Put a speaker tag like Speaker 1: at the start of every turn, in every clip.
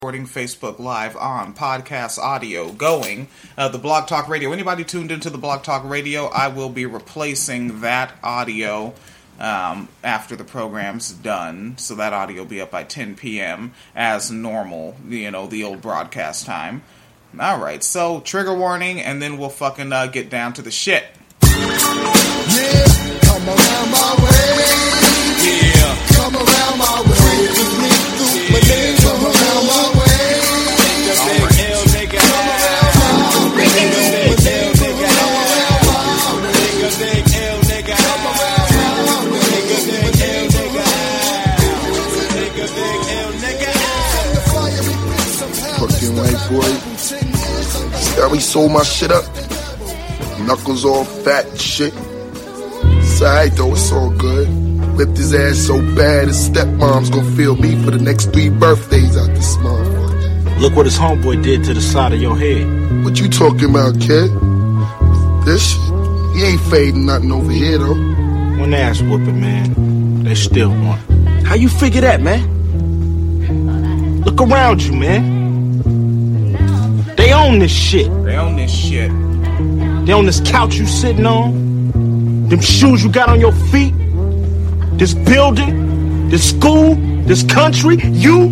Speaker 1: Facebook Live on podcast audio going. The Blog Talk Radio. Anybody tuned into the Blog Talk Radio, I will be replacing that audio after the program's done. So that audio will be up by 10 p.m. as normal, the old broadcast time. Alright, so trigger warning, and then we'll fucking get down to the shit.
Speaker 2: Yeah, come around my way.
Speaker 1: Yeah.
Speaker 2: Come around my way. Just me through my name. Come around my way.
Speaker 3: Fucking white boy. See how he sold my shit up? Knuckles all fat and shit. It's alright though, it's all good. Whipped his ass so bad his stepmom's gonna feel me for the next 3 birthdays out this motherfucker.
Speaker 4: Look what his homeboy did to the side of your head.
Speaker 3: What you talking about, kid? This shit? He ain't fading nothing over here though.
Speaker 4: One ass whooping, man. They still want. How you figure that, man? Look around you, man. They own this shit.
Speaker 1: They own this shit.
Speaker 4: They own this couch you sitting on. Them shoes you got on your feet. This building. This school. This country. You.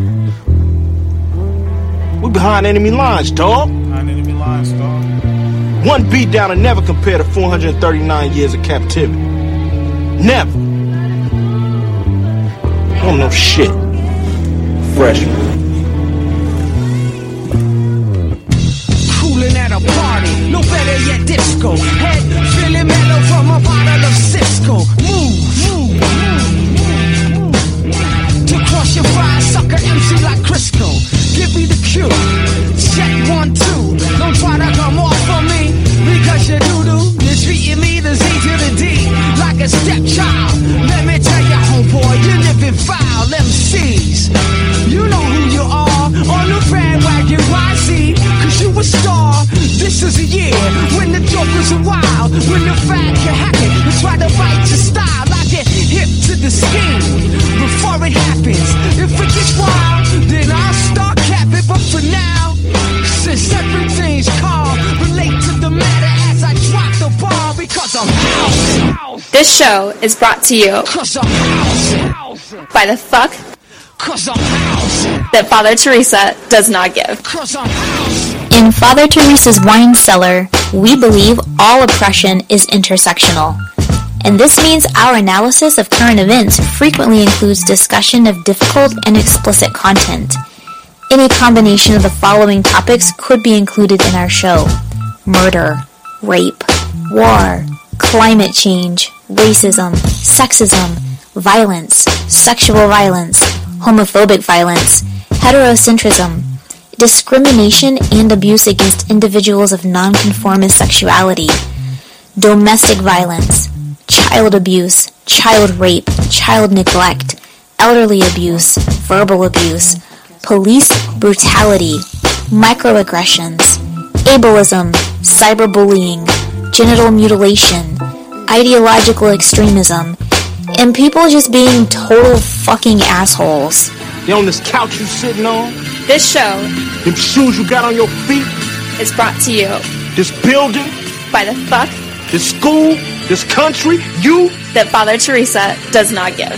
Speaker 4: We behind enemy lines, dog.
Speaker 1: Behind enemy lines, dog.
Speaker 4: One beat down and never compare to 439 years of captivity. Never. Don't know shit. Freshman.
Speaker 5: Cooling at a party, no better yet disco. Head feeling mellow from a bottle of Cisco. Move. To cross your fire, sucker MC like Crisco. Give me the cue. Check 1, 2. Don't try to come off for me because you doo-doo. You're treating me the Z to the D like a stepchild. Let me tell you, homeboy, you live in foul MCs. You know who you are on the bandwagon YC, cause you a star. This is a year when the jokers are wild, when the fag can hack it and try to bite your style. I get hip to the scheme before it happens. If it gets wild, then I'll start capping. But for now, since everything's calm, relate to the matter as I drop the ball because I'm house.
Speaker 6: This show is brought to you
Speaker 5: Cause I'm house.
Speaker 6: by the fuck
Speaker 5: Cause I'm house.
Speaker 6: that Father Teresa does not give.
Speaker 5: Cause I'm house.
Speaker 7: In Father Teresa's Wine Cellar, we believe all oppression is intersectional. And this means our analysis of current events frequently includes discussion of difficult and explicit content. Any combination of the following topics could be included in our show: murder, rape, war, climate change, racism, sexism, violence, sexual violence, homophobic violence, heterocentrism, discrimination and abuse against individuals of nonconformist sexuality, domestic violence, child abuse, child rape, child neglect, elderly abuse, verbal abuse, police brutality, microaggressions, ableism, cyberbullying, genital mutilation, ideological extremism, and people just being total fucking assholes.
Speaker 4: They own this couch you sitting on.
Speaker 6: This show
Speaker 4: Them shoes you got on your feet.
Speaker 6: is brought to you
Speaker 4: This building.
Speaker 6: by the fuck
Speaker 4: This school. This country. You.
Speaker 6: that Father Teresa does not give.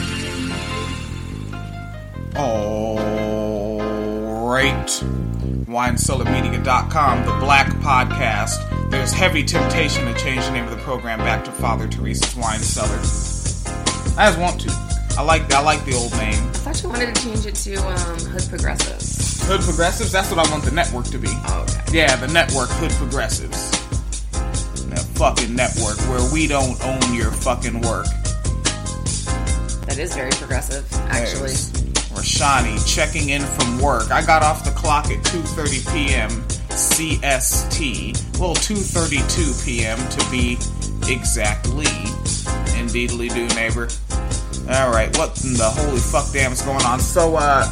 Speaker 1: Alright. WineCellarMedia.com, the Black Podcast. There's heavy temptation to change the name of the program back to Father Teresa's Wine Cellar. I just want to. I like the old name.
Speaker 8: I thought you wanted to change it to Hood Progressives.
Speaker 1: Hood Progressives? That's what I want the network to be.
Speaker 8: Oh, okay.
Speaker 1: Yeah, the network, Hood Progressives. That fucking network where we don't own your fucking work.
Speaker 8: That is very progressive, actually.
Speaker 1: There's Rashani checking in from work. I got off the clock at 2:30 p.m. CST. Well, 2:32 p.m. to be exactly. Indeedly do, neighbor. Alright, what in the holy fuck damn is going on? So,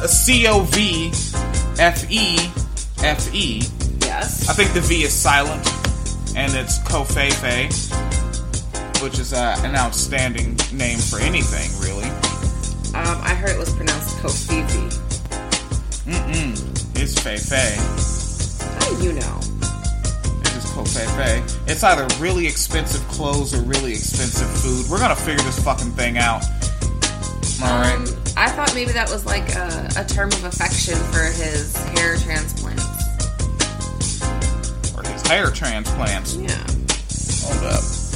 Speaker 1: COVFE.
Speaker 8: Yes.
Speaker 1: I think the V is silent, and it's Covfefe, which is an outstanding name for anything, really.
Speaker 8: I heard it was pronounced Kofifi.
Speaker 1: It's Fei Fei.
Speaker 8: How do you know?
Speaker 1: It's just called Fei Fei. It's either really expensive clothes or really expensive food. We're gonna figure this fucking thing out. Alright.
Speaker 8: I thought maybe that was like a term of affection for his hair transplants.
Speaker 1: Or his hair transplants.
Speaker 8: Yeah.
Speaker 1: Hold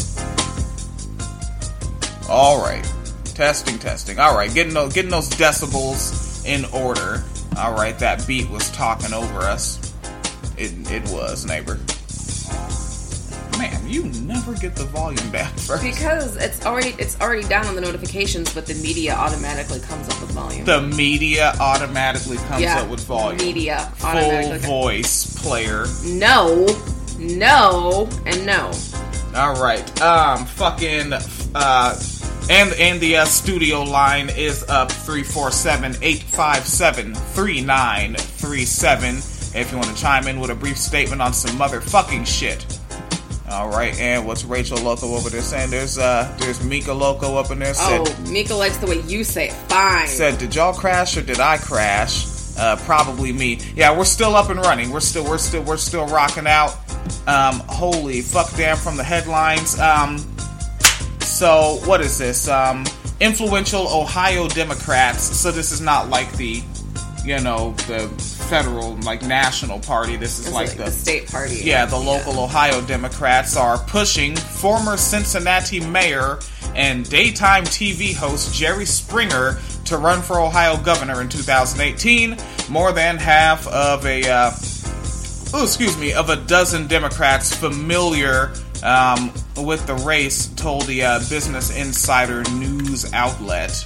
Speaker 1: up. Alright. Testing. Alright, getting those decibels in order. Alright, that beat was talking over us. It was, neighbor. Man, you never get the volume down first.
Speaker 8: Because it's already down on the notifications, but the media automatically comes up with volume.
Speaker 1: The media automatically comes up with volume.
Speaker 8: Media
Speaker 1: Full
Speaker 8: automatically
Speaker 1: voice player.
Speaker 8: No, and no.
Speaker 1: Alright, and the studio line is up 347-857-3937 if you want to chime in with a brief statement on some motherfucking shit. Alright, and what's Rachel Loco over there saying? There's Mika Loco up in there. Said,
Speaker 8: Mika likes the way you say it. Fine.
Speaker 1: Said, did y'all crash or did I crash? Probably me. Yeah, we're still up and running. We're still rocking out. Holy fuck damn from the headlines. So, what is this? Influential Ohio Democrats. So this is not like the federal, like, national party. This is like the
Speaker 8: state party.
Speaker 1: Yeah, the local Ohio Democrats are pushing former Cincinnati mayor and daytime TV host Jerry Springer to run for Ohio governor in 2018. More than half of a dozen Democrats familiar with the race told the Business Insider news outlet.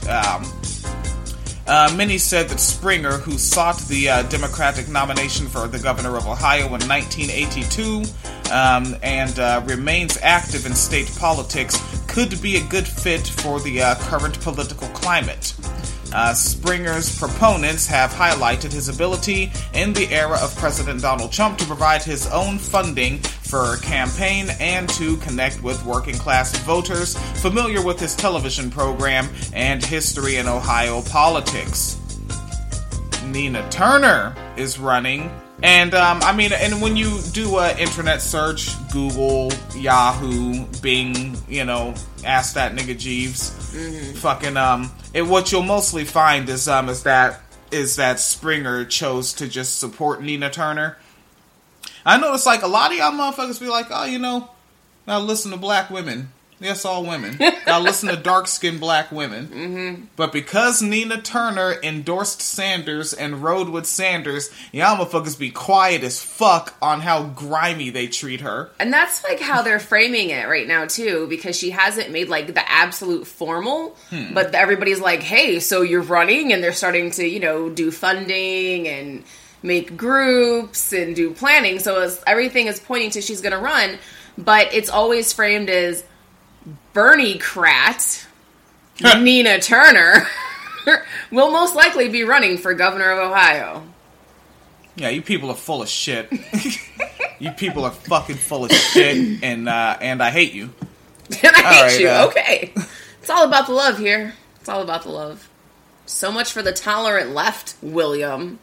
Speaker 1: Many said that Springer, who sought the Democratic nomination for the governor of Ohio in 1982 and remains active in state politics, could be a good fit for the current political climate. Springer's proponents have highlighted his ability in the era of President Donald Trump to provide his own funding for a campaign and to connect with working-class voters familiar with his television program and history in Ohio politics. Nina Turner is running, and and when you do an internet search, Google, Yahoo, Bing, ask that nigga Jeeves, what you'll mostly find is that Springer chose to just support Nina Turner. I notice, like, a lot of y'all motherfuckers be like, gotta listen to black women. Yes, all women. Gotta listen to dark-skinned black women. Mm-hmm. But because Nina Turner endorsed Sanders and rode with Sanders, y'all motherfuckers be quiet as fuck on how grimy they treat her.
Speaker 8: And that's, like, how they're framing it right now, too, because she hasn't made, like, the absolute formal, but everybody's like, hey, so you're running, and they're starting to, do funding and make groups and do planning, so everything is pointing to she's gonna run, but it's always framed as Bernie Krat, Nina Turner, will most likely be running for governor of Ohio.
Speaker 1: Yeah, you people are full of shit. You people are fucking full of shit, and I hate you.
Speaker 8: And I hate you, okay. It's all about the love here. It's all about the love. So much for the tolerant left, William.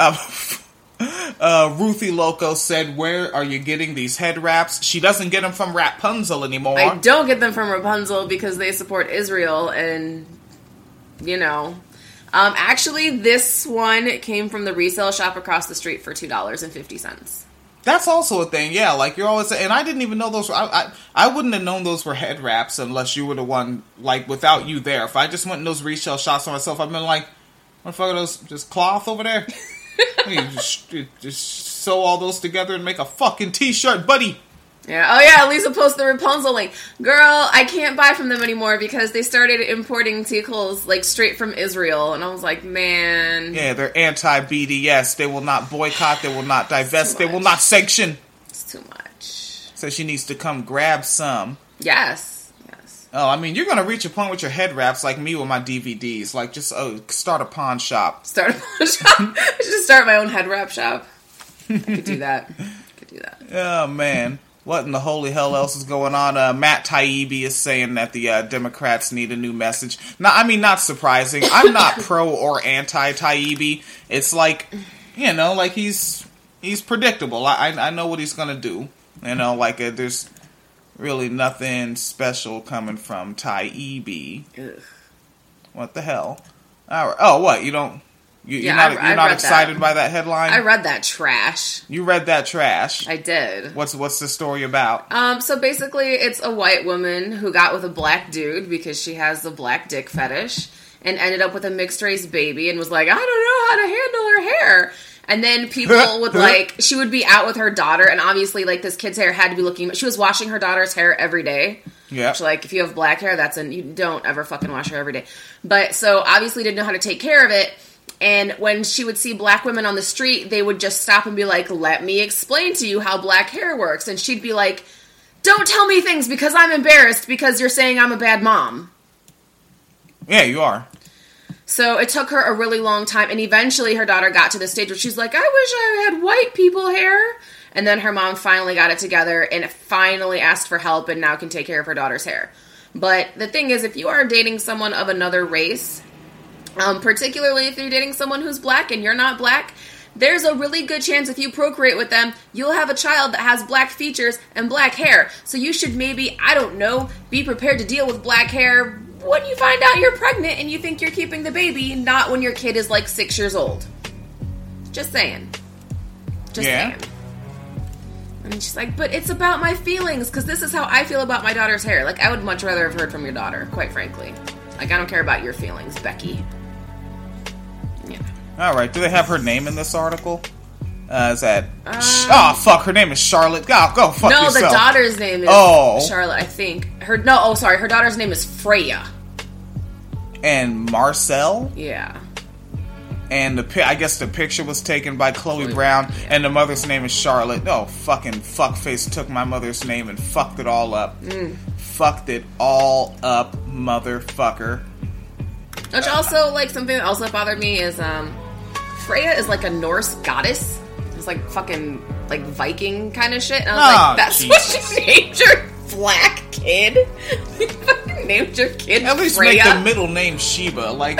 Speaker 1: Ruthie Loco said, where are you getting these head wraps? She doesn't get them from Rapunzel anymore.
Speaker 8: I don't get them from Rapunzel because they support Israel and, actually, this one came from the resale shop across the street for $2.50.
Speaker 1: That's also a thing, yeah. Like, you're always saying, and I didn't even know those were, I wouldn't have known those were head wraps unless you were the one, like, without you there. If I just went in those resale shops on myself, I'd been like, what the fuck are those, just cloth over there? You just sew all those together and make a fucking t-shirt, buddy.
Speaker 8: Yeah. Oh yeah, Lisa posted the Rapunzel link. Girl, I can't buy from them anymore because they started importing tickles like straight from Israel, and I was like, man.
Speaker 1: Yeah, they're anti-BDS. They will not boycott. They will not divest. They will not sanction.
Speaker 8: It's too much.
Speaker 1: So she needs to come grab some.
Speaker 8: Yes.
Speaker 1: Oh, I mean, you're gonna reach a point with your head wraps like me with my DVDs. Like, just start a pawn shop.
Speaker 8: Start a pawn shop. I should just start my own head wrap shop. I could do that.
Speaker 1: Oh man. What in the holy hell else is going on? Matt Taibbi is saying that the Democrats need a new message. Now, I mean, not surprising. I'm not pro or anti Taibbi. It's like, you know, like he's predictable. I know what he's gonna do. You know, like there's really nothing special coming from Taibbi. Ugh. What the hell? Oh, what you don't? You're not excited by that headline?
Speaker 8: I read that trash.
Speaker 1: You read that trash?
Speaker 8: I did.
Speaker 1: What's the story about?
Speaker 8: So basically, it's a white woman who got with a black dude because she has the black dick fetish and ended up with a mixed race baby and was like, I don't know how to handle her hair. And then people would she would be out with her daughter, and obviously, like, this kid's hair had to be looking. She was washing her daughter's hair every day. Yeah. Which, like, if you have black hair, you don't ever fucking wash her every day. But so obviously, didn't know how to take care of it. And when she would see black women on the street, they would just stop and be like, let me explain to you how black hair works. And she'd be like, don't tell me things because I'm embarrassed because you're saying I'm a bad mom.
Speaker 1: Yeah, you are.
Speaker 8: So it took her a really long time. And eventually her daughter got to the stage where she's like, I wish I had white people hair. And then her mom finally got it together and finally asked for help and now can take care of her daughter's hair. But the thing is, if you are dating someone of another race, particularly if you're dating someone who's black and you're not black, there's a really good chance if you procreate with them, you'll have a child that has black features and black hair. So you should maybe, I don't know, be prepared to deal with black hair when you find out you're pregnant and you think you're keeping the baby, not when your kid is like 6 years old. Just saying. Just saying. And she's like, but it's about my feelings, because this is how I feel about my daughter's hair. Like, I would much rather have heard from your daughter, quite frankly. Like, I don't care about your feelings, Becky. Yeah.
Speaker 1: Alright, do they have her name in this article? Is that... fuck, her name is Charlotte. Go fuck yourself.
Speaker 8: No, the daughter's name is Charlotte, I think. Her daughter's name is Freya.
Speaker 1: And Marcel?
Speaker 8: Yeah.
Speaker 1: And I guess the picture was taken by Chloe Brown, and the mother's name is Charlotte. Oh, fucking fuckface took my mother's name and fucked it all up. Fucked it all up, motherfucker.
Speaker 8: Which also, like, something else that bothered me is, Freya is like a Norse goddess. It's like fucking, like, Viking kind of shit. And I was like, that's what you named your black kid? You fucking named your kid
Speaker 1: At least
Speaker 8: Freya?
Speaker 1: Make the middle name Sheba. Like...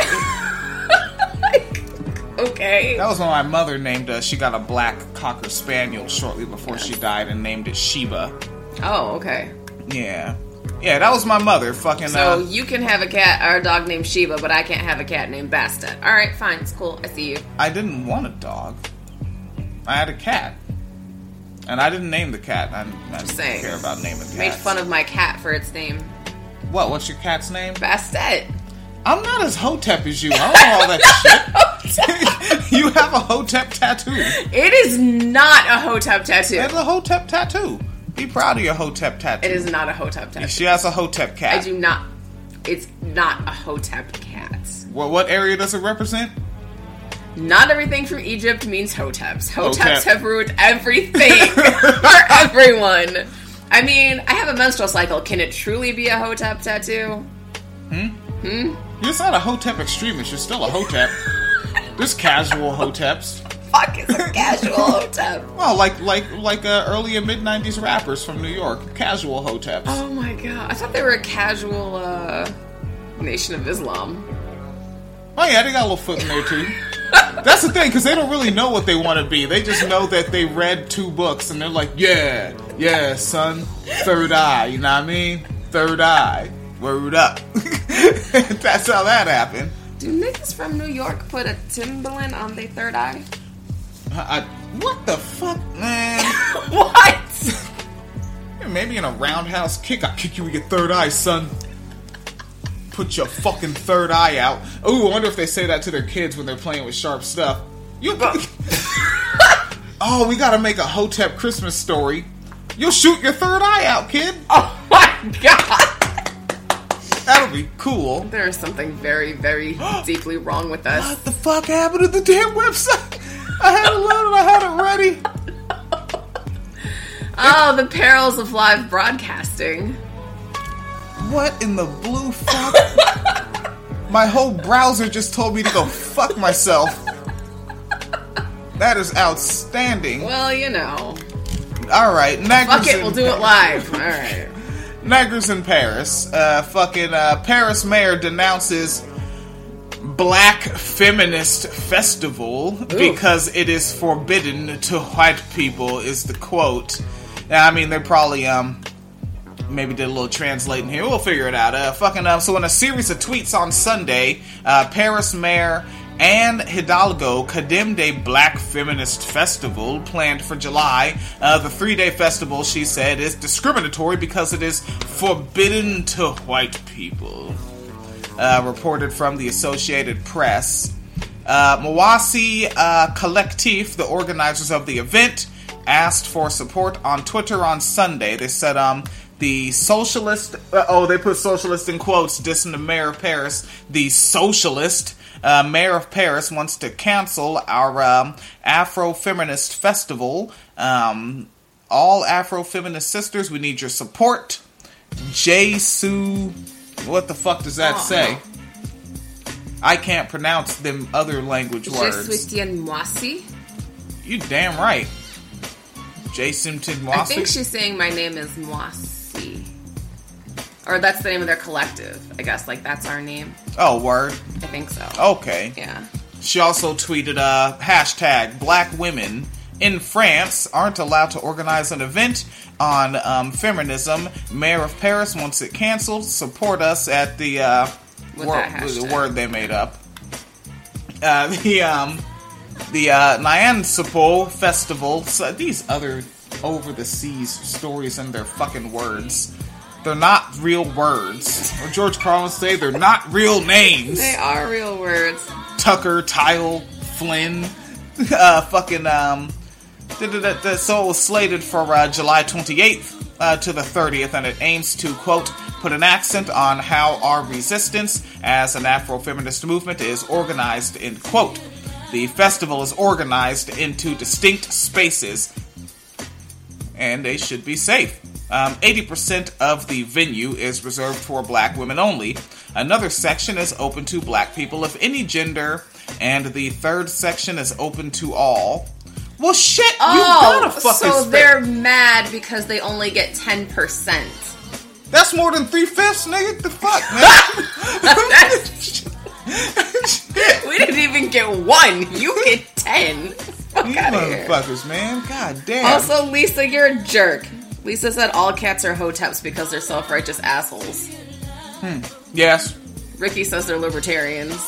Speaker 8: Okay.
Speaker 1: That was when my mother named she got a black Cocker Spaniel shortly before she died and named it Sheba.
Speaker 8: Oh, okay.
Speaker 1: Yeah. Yeah, that was my mother. Fucking.
Speaker 8: So you can have a cat or a dog named Sheba, but I can't have a cat named Bastet. Alright, fine. It's cool. I see you.
Speaker 1: I didn't want a dog. I had a cat. And I didn't name the cat. I didn't care about naming cats.
Speaker 8: Made fun of my cat for its name.
Speaker 1: What? What's your cat's name?
Speaker 8: Bastet.
Speaker 1: I'm not as hotep as you. I don't know all that shit. You have a hotep tattoo.
Speaker 8: It is not a hotep tattoo.
Speaker 1: It's a hotep tattoo. Be proud of your hotep tattoo.
Speaker 8: It is not a hotep tattoo.
Speaker 1: She has a hotep cat.
Speaker 8: I do not. It's not a hotep cat.
Speaker 1: Well, what area does it represent?
Speaker 8: Not everything from Egypt means hoteps. Hoteps have ruined everything for everyone. I mean, I have a menstrual cycle. Can it truly be a hotep tattoo?
Speaker 1: You're not a hotep extremist. You're still a hotep. There's casual hoteps.
Speaker 8: Fuck is a casual hotep?
Speaker 1: Well, like early and mid-90s rappers from New York. Casual hoteps.
Speaker 8: Oh my god. I thought they were a casual Nation of Islam.
Speaker 1: Oh yeah, they got a little foot in there too. That's the thing, because they don't really know what they want to be. They just know that they read 2 books and they're like, yeah, son, third eye, you know what I mean? Third eye. Word up. That's how that happened.
Speaker 8: Do niggas from New York put a Timberland on their third eye?
Speaker 1: What the fuck, man?
Speaker 8: What?
Speaker 1: Maybe in a roundhouse kick, I'll kick you with your third eye, son. Put your fucking third eye out. Ooh, I wonder if they say that to their kids when they're playing with sharp stuff. Oh, we gotta make a Hotep Christmas story. You'll shoot your third eye out, kid.
Speaker 8: Oh my god.
Speaker 1: That'll be cool.
Speaker 8: There is something very, very deeply wrong with us.
Speaker 1: What the fuck happened to the damn website? I had it loaded, I had it ready.
Speaker 8: Oh, the perils of live broadcasting.
Speaker 1: What in the blue fuck? My whole browser just told me to go fuck myself. That is outstanding.
Speaker 8: Well, you know.
Speaker 1: All right,
Speaker 8: Fuck it, we'll do it live. All right.
Speaker 1: Neggers in Paris. Paris mayor denounces Black Feminist Festival because it is forbidden to white people, is the quote. Now, I mean, they probably, maybe did a little translating here. We'll figure it out. So in a series of tweets on Sunday, Paris mayor Anne Hidalgo condemned a Black Feminist Festival planned for July. The 3-day festival, she said, is discriminatory because it is forbidden to white people. Reported from the Associated Press. Mawasi Collectif, the organizers of the event, asked for support on Twitter on Sunday. They said, the socialist, they put socialist in quotes, dissing the mayor of Paris. The socialist mayor of Paris wants to cancel our Afro-feminist festival. All Afro-feminist sisters, we need your support. Jesu, what the fuck does that say? I can't pronounce them other language words.
Speaker 8: Je suis Moisi?
Speaker 1: You damn right. Jason Moisi?
Speaker 8: I think she's saying my name is Moisi. Or that's the name of their collective, I guess. Like, that's our name.
Speaker 1: Oh, word.
Speaker 8: I think so.
Speaker 1: Okay.
Speaker 8: Yeah.
Speaker 1: She also tweeted, hashtag Black women in France aren't allowed to organize an event on feminism. Mayor of Paris wants it canceled. Support us at the word they made up. The Nyan Sapo Festival. So these other over the seas stories and their fucking words. They're not real words. Or George Carlin say they're not real names.
Speaker 8: They are real words.
Speaker 1: Tucker, Tile, Flynn, so it was slated for July 28th to the 30th, and it aims to, quote, put an accent on how our resistance as an Afro-feminist movement is organized, end quote. The festival is organized into distinct spaces, and they should be safe. 80% of the venue is reserved for Black women only. Another section is open to Black people of any gender, and the third section is open to all. Well, shit, you gotta fucking
Speaker 8: they're mad because they only get 10%.
Speaker 1: That's more than 3/5, nigga. The fuck, man?
Speaker 8: We didn't even get 1. You get 10. Fuck
Speaker 1: you
Speaker 8: out
Speaker 1: motherfuckers, man. God damn.
Speaker 8: Also, Lisa, you're a jerk. Lisa said all cats are hoteps because they're self-righteous assholes.
Speaker 1: Yes.
Speaker 8: Ricky says they're libertarians.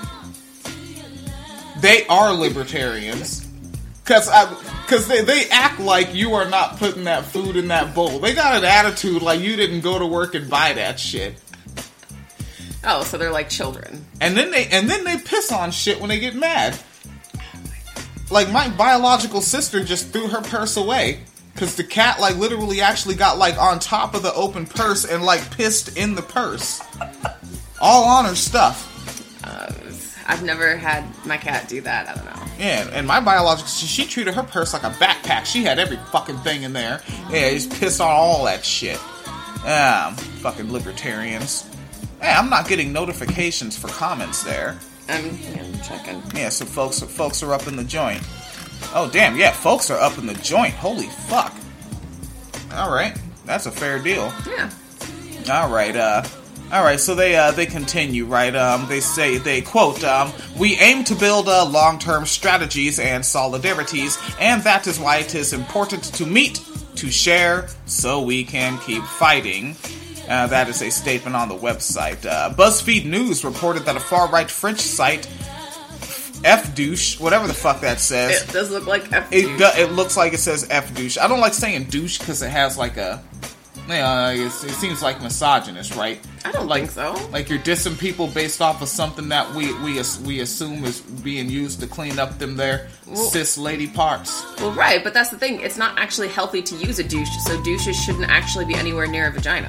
Speaker 1: They are libertarians. Because they act like you are not putting that food in that bowl. They got an attitude like you didn't go to work and buy that shit.
Speaker 8: Oh, so they're like children.
Speaker 1: And then they piss on shit when they get mad. Like, my biological sister just threw her purse away. Because the cat, like, literally actually got, like, on top of the open purse and, like, pissed in the purse. All on her stuff.
Speaker 8: I've never had my cat do that. I don't know.
Speaker 1: Yeah, and my biological, she treated her purse like a backpack. She had every fucking thing in there. Yeah, just pissed on all that shit. Fucking libertarians. Hey, I'm not getting notifications for comments there.
Speaker 8: I'm checking.
Speaker 1: Yeah, so folks are up in the joint. Oh, damn, yeah, folks are up in the joint. Holy fuck. Alright, that's a fair deal.
Speaker 8: Yeah.
Speaker 1: Alright, so they continue, right? They quote, we aim to build long-term strategies and solidarities, and that is why it is important to meet, to share, so we can keep fighting. That is a statement on the website. BuzzFeed News reported that a far-right French site, F-douche, whatever the fuck that says.
Speaker 8: It does look like F-douche.
Speaker 1: It looks like it says F-douche. I don't like saying douche because it has like a... it seems like misogynist, right?
Speaker 8: I don't think so.
Speaker 1: Like you're dissing people based off of something that we assume is being used to clean up them cis lady parts.
Speaker 8: Well, right, but that's the thing. It's not actually healthy to use a douche, so douches shouldn't actually be anywhere near a vagina.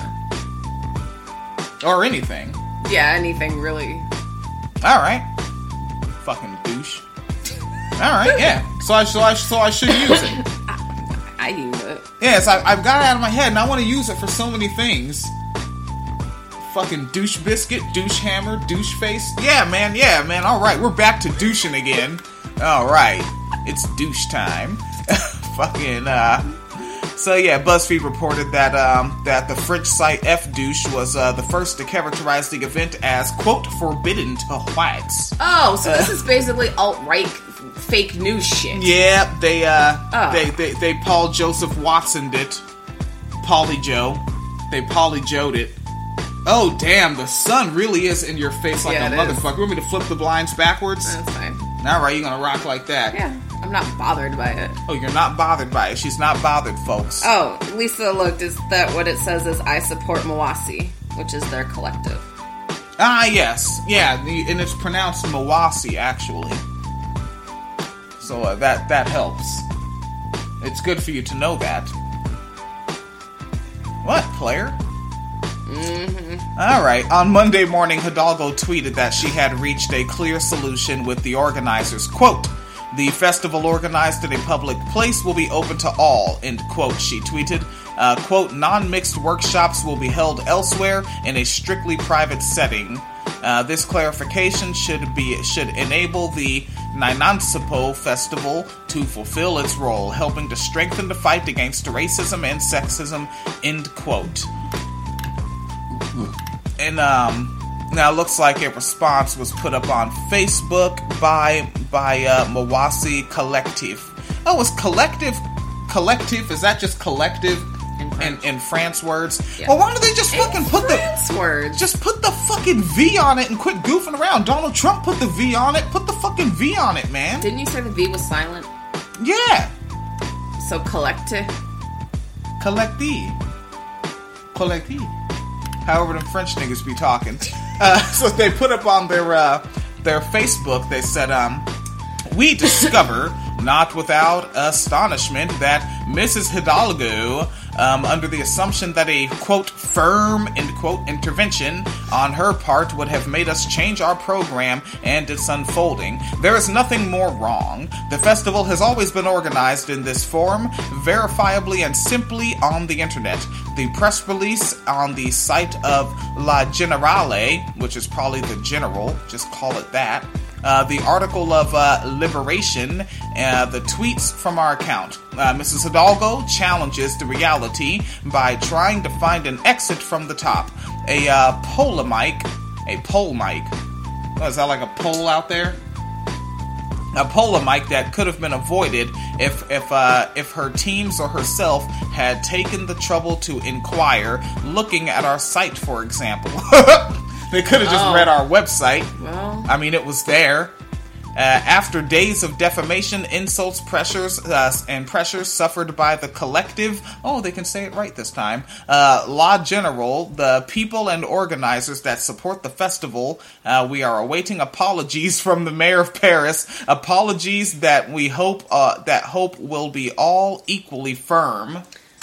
Speaker 1: Or anything.
Speaker 8: Yeah, anything really.
Speaker 1: Alright. Fucking douche. Alright, yeah. So I should use it.
Speaker 8: I use it.
Speaker 1: Yes, I've got it out of my head, and I want to use it for so many things. Fucking douche biscuit, douche hammer, douche face. Yeah, man. Alright, we're back to douching again. Alright. It's douche time. Fucking, So yeah, BuzzFeed reported that that the French site F-Douche was the first to characterize the event as, quote, forbidden to whites.
Speaker 8: Oh, so this is basically alt-right fake news shit.
Speaker 1: Yeah, they Paul Joseph Watson'd it. Pauly Joe. They Pauly Joe'd it. Oh, damn, the sun really is in your face like a motherfucker. You want me to flip the blinds backwards?
Speaker 8: That's fine.
Speaker 1: Alright, you're gonna rock like that.
Speaker 8: Yeah, I'm not bothered by it.
Speaker 1: Oh, you're not bothered by it. She's not bothered, folks.
Speaker 8: Oh, Lisa looked. Is that what it says is I support Mawasi, which is their collective.
Speaker 1: Ah, yes. Yeah, and it's pronounced Mawasi, actually. So that helps. It's good for you to know that. What, player? Alright, on Monday morning, Hidalgo tweeted that she had reached a clear solution with the organizers. Quote, the festival organized at a public place will be open to all, end quote, she tweeted. Quote, non-mixed workshops will be held elsewhere in a strictly private setting. This clarification should enable the Nainansipo Festival to fulfill its role, helping to strengthen the fight against racism and sexism, end quote. And now it looks like a response was put up on Facebook by Mawasi Collective. Oh, it's collective? Collective? Is that just collective in France words? Yeah. Well, why don't they just fucking put
Speaker 8: words.
Speaker 1: Just put the fucking V on it and quit goofing around? Donald Trump put the V on it. Put the fucking V on it, man.
Speaker 8: Didn't you say the V was silent?
Speaker 1: Yeah.
Speaker 8: So collective.
Speaker 1: However them French niggas be talking. So they put up on their Facebook, they said, we discover, not without astonishment, that Mrs. Hidalgo, under the assumption that a, quote, firm, end quote, intervention on her part would have made us change our program and its unfolding. There is nothing more wrong. The festival has always been organized in this form, verifiably and simply on the internet. The press release on the site of La Generale, which is probably the General, just call it that, the article of Liberation, the tweets from our account. Mrs. Hidalgo challenges the reality by trying to find an exit from the top. A pole mic. Oh, is that like a pole out there? A pole mic that could have been avoided if her teams or herself had taken the trouble to inquire, looking at our site, for example. They could have just read our website. Well, I mean, it was there. After days of defamation, insults, pressures suffered by the collective, they can say it right this time, La General, the people and organizers that support the festival, we are awaiting apologies from the mayor of Paris, apologies that we hope will be all equally firm.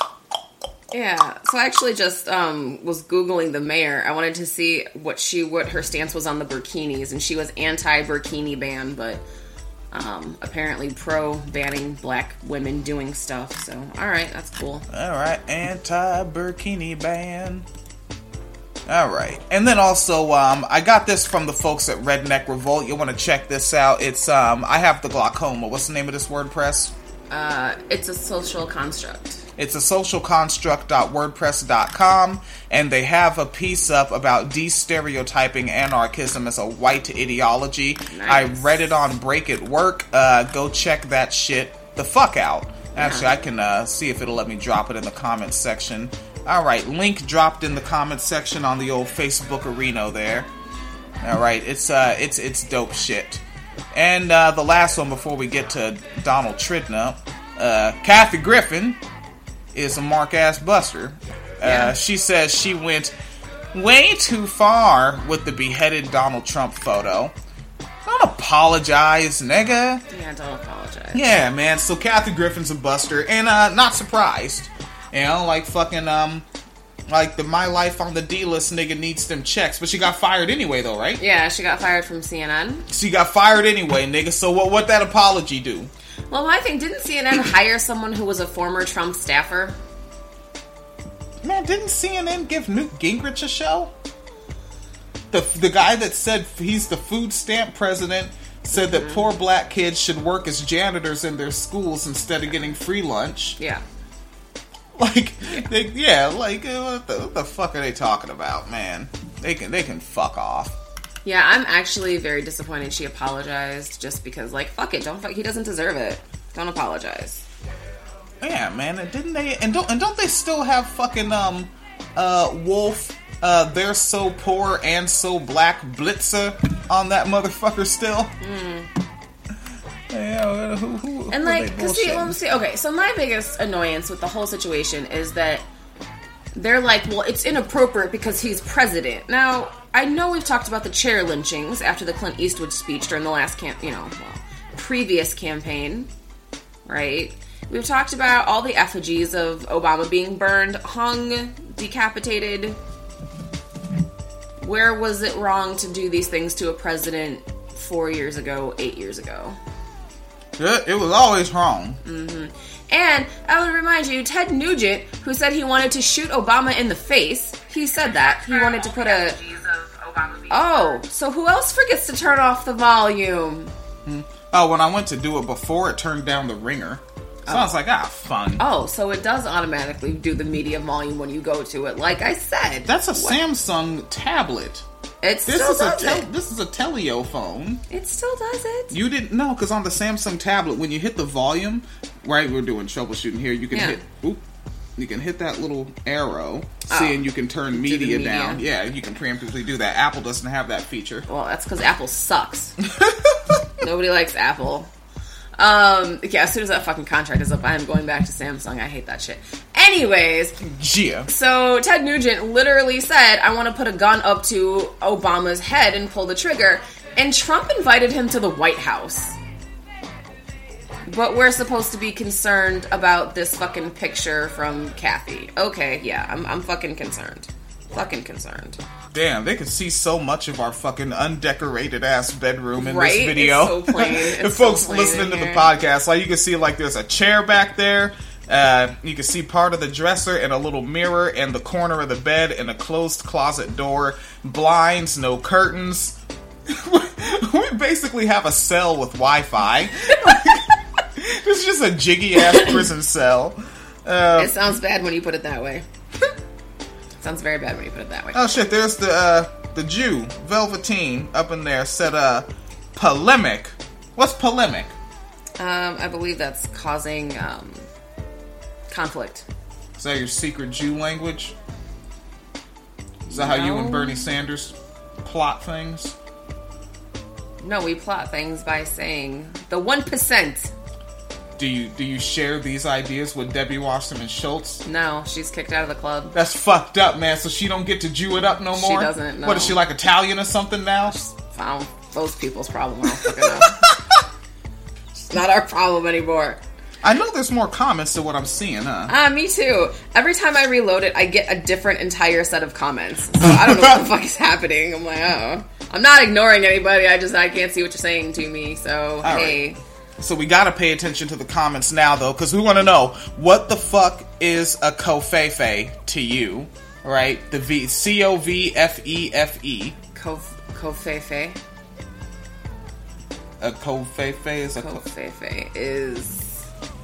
Speaker 8: Yeah, so I actually just was Googling the mayor. I wanted to see what her stance was on the burkinis, and she was anti-burkini ban, but apparently pro-banning black women doing stuff, so alright, that's cool. Alright,
Speaker 1: anti-burkini ban. Alright, and then also, I got this from the folks at Redneck Revolt. You want to check this out. It's, I have the glaucoma. What's the name of this WordPress?
Speaker 8: It's a social construct.
Speaker 1: It's a socialconstruct.wordpress.com, and they have a piece up about de-stereotyping anarchism as a white ideology. Nice. I read it on Break It Work. Go check that shit the fuck out. Actually, I can see if it'll let me drop it in the comments section. Alright, link dropped in the comments section on the old Facebook arena there. Alright, it's dope shit. And the last one before we get to Donald Tridna, Kathy Griffin is a mark-ass buster. She says she went way too far with the beheaded Donald Trump photo. Don't apologize, nigga.
Speaker 8: Yeah, don't apologize.
Speaker 1: Yeah, man. So Kathy Griffin's a buster, and not surprised. You know, like fucking like the My Life on the D-List nigga needs them checks, but she got fired anyway, though, right?
Speaker 8: Yeah, she got fired from CNN.
Speaker 1: She got fired anyway, nigga. So what that apology do?
Speaker 8: Well, I think, didn't CNN hire someone who was a former Trump staffer?
Speaker 1: Man, didn't CNN give Newt Gingrich a show? The guy that said he's the food stamp president said that poor black kids should work as janitors in their schools instead of getting free lunch.
Speaker 8: Yeah.
Speaker 1: Like, what the fuck are they talking about, man? They can fuck off.
Speaker 8: Yeah, I'm actually very disappointed she apologized just because, like, fuck it, he doesn't deserve it. Don't apologize.
Speaker 1: Yeah, man, and didn't they? And don't they still have fucking Wolf? They're so poor and so black Blitzer on that motherfucker still. Yeah, who
Speaker 8: and like, cause see, okay. So my biggest annoyance with the whole situation is that they're like, well, it's inappropriate because he's president. Now, I know we've talked about the chair lynchings after the Clint Eastwood speech during the last previous campaign, right? We've talked about all the effigies of Obama being burned, hung, decapitated. Where was it wrong to do these things to a president 4 years ago, 8 years ago?
Speaker 1: It was always wrong.
Speaker 8: Mm-hmm. And I would remind you, Ted Nugent, who said he wanted to shoot Obama in the face, he said that. He wanted to put a... Oh, so who else forgets to turn off the volume?
Speaker 1: Oh, when I went to do it before, it turned down the ringer. So I was like, fun.
Speaker 8: Oh, so it does automatically do the media volume when you go to it, like I said.
Speaker 1: That's a Samsung tablet. This is a Teleo phone.
Speaker 8: It still does it.
Speaker 1: You didn't know, because on the Samsung tablet, when you hit the volume, right, we're doing troubleshooting here, you can you can hit that little arrow, and you can turn media down. Yeah, you can preemptively do that. Apple doesn't have that feature.
Speaker 8: Well, that's because Apple sucks. Nobody likes Apple. As soon as that fucking contract is up, I am going back to Samsung. I hate that shit. Anyways, so Ted Nugent literally said, I want to put a gun up to Obama's head and pull the trigger, and Trump invited him to the White House. But we're supposed to be concerned about this fucking picture from Kathy. Okay, yeah, I'm fucking concerned. Fucking concerned.
Speaker 1: Damn, they can see so much of our fucking undecorated ass bedroom in this video.
Speaker 8: It's so plain.
Speaker 1: If folks listening to the podcast, like, you can see, like, there's a chair back there. You can see part of the dresser and a little mirror and the corner of the bed and a closed closet door. Blinds, no curtains. We basically have a cell with Wi-Fi. It's just a jiggy ass prison cell.
Speaker 8: It sounds bad when you put it that way. Sounds very bad when you put it that way.
Speaker 1: Oh shit, there's the Jew, Velveteen, up in there, said, polemic. What's polemic?
Speaker 8: I believe that's causing, conflict.
Speaker 1: Is that your secret Jew language? Is that how you and Bernie Sanders plot things?
Speaker 8: No, we plot things by saying the 1%.
Speaker 1: Do you share these ideas with Debbie Wasserman Schultz?
Speaker 8: No, she's kicked out of the club.
Speaker 1: That's fucked up, man. So she don't get to Jew it up no more?
Speaker 8: She doesn't, no.
Speaker 1: What, is she like Italian or something now?
Speaker 8: Found those people's problem. I don't fucking know. It's not our problem anymore.
Speaker 1: I know there's more comments to what I'm seeing, huh?
Speaker 8: Me too. Every time I reload it, I get a different entire set of comments. So I don't know what the fuck is happening. I'm like, oh. I'm not ignoring anybody. I can't see what you're saying to me. So,
Speaker 1: all
Speaker 8: hey.
Speaker 1: Right. So we gotta pay attention to the comments now, though, because we want to know, what the fuck is a covfefe to you, right? The C-O-V-F-E-F-E.
Speaker 8: Covfefe?
Speaker 1: A covfefe is a...
Speaker 8: Covfefe is...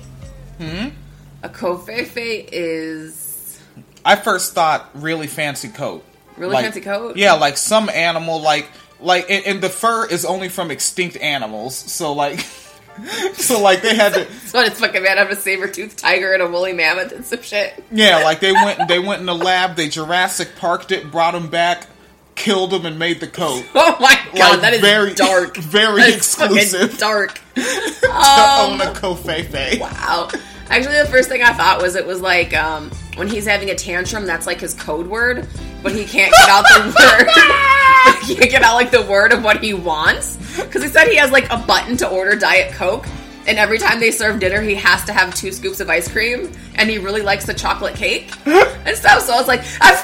Speaker 8: A covfefe is...
Speaker 1: I first thought really fancy coat.
Speaker 8: Really fancy coat?
Speaker 1: Yeah, like some animal, and the fur is only from extinct animals, so like... So, like, they had to...
Speaker 8: So it's fucking bad. I have a saber-toothed tiger and a woolly mammoth and some shit.
Speaker 1: Yeah, like, they went in the lab, they Jurassic Parked it, brought him back, killed him, and made the coat.
Speaker 8: Oh my god, like, that is
Speaker 1: very
Speaker 8: dark.
Speaker 1: Very
Speaker 8: that is
Speaker 1: exclusive.
Speaker 8: Dark.
Speaker 1: To own a covfefe.
Speaker 8: Wow. Actually, the first thing I thought was it was like, when he's having a tantrum, that's like his code word, but he can't get out the word. But he can't get out, like, the word of what he wants. Because he said he has, like, a button to order Diet Coke, and every time they serve dinner, he has to have 2 scoops of ice cream, and he really likes the chocolate cake and stuff. So I was like,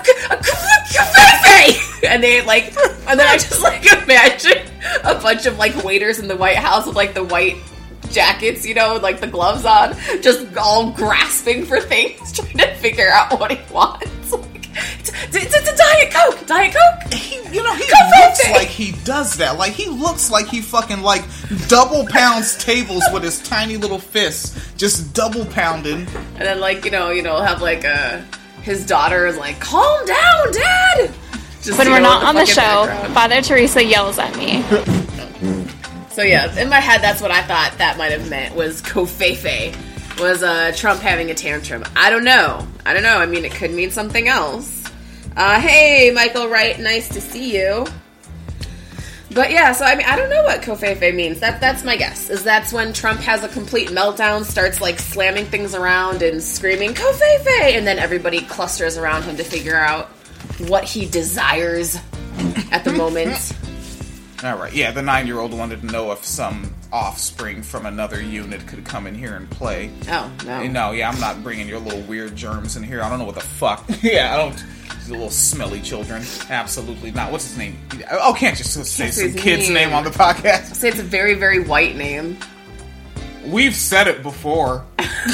Speaker 8: and they, like, and then I just, like, imagine a bunch of, like, waiters in the White House with, like, the white jackets, you know, like the gloves on, just all grasping for things, trying to figure out what he wants. Like, It's a Diet Coke! Diet Coke!
Speaker 1: He looks like he does that. Like, he looks like he fucking, like, double pounds tables with his tiny little fists, just double pounding.
Speaker 8: And then, like, you know, have, like, his daughter is like, calm down, Dad! Just,
Speaker 6: when we're not on the show,
Speaker 8: background.
Speaker 6: Father Teresa yells at me.
Speaker 8: So, yeah, in my head, that's what I thought that might have meant, was Covfefe. Was Trump having a tantrum? I don't know. I mean, it could mean something else. Hey, Michael Wright, nice to see you. But yeah, so I mean, I don't know what Covfefe means. That's my guess. Is that's when Trump has a complete meltdown, starts like slamming things around and screaming Covfefe, and then everybody clusters around him to figure out what he desires at the moment.
Speaker 1: All right, yeah, the 9-year-old wanted to know if some offspring from another unit could come in here and play.
Speaker 8: Oh, no.
Speaker 1: No, yeah, I'm not bringing your little weird germs in here. I don't know what the fuck. Yeah, I don't... These little smelly children. Absolutely not. What's his name? Oh, can't just say some kid's name on the podcast?
Speaker 8: Say it's a very, very white name.
Speaker 1: We've said it before.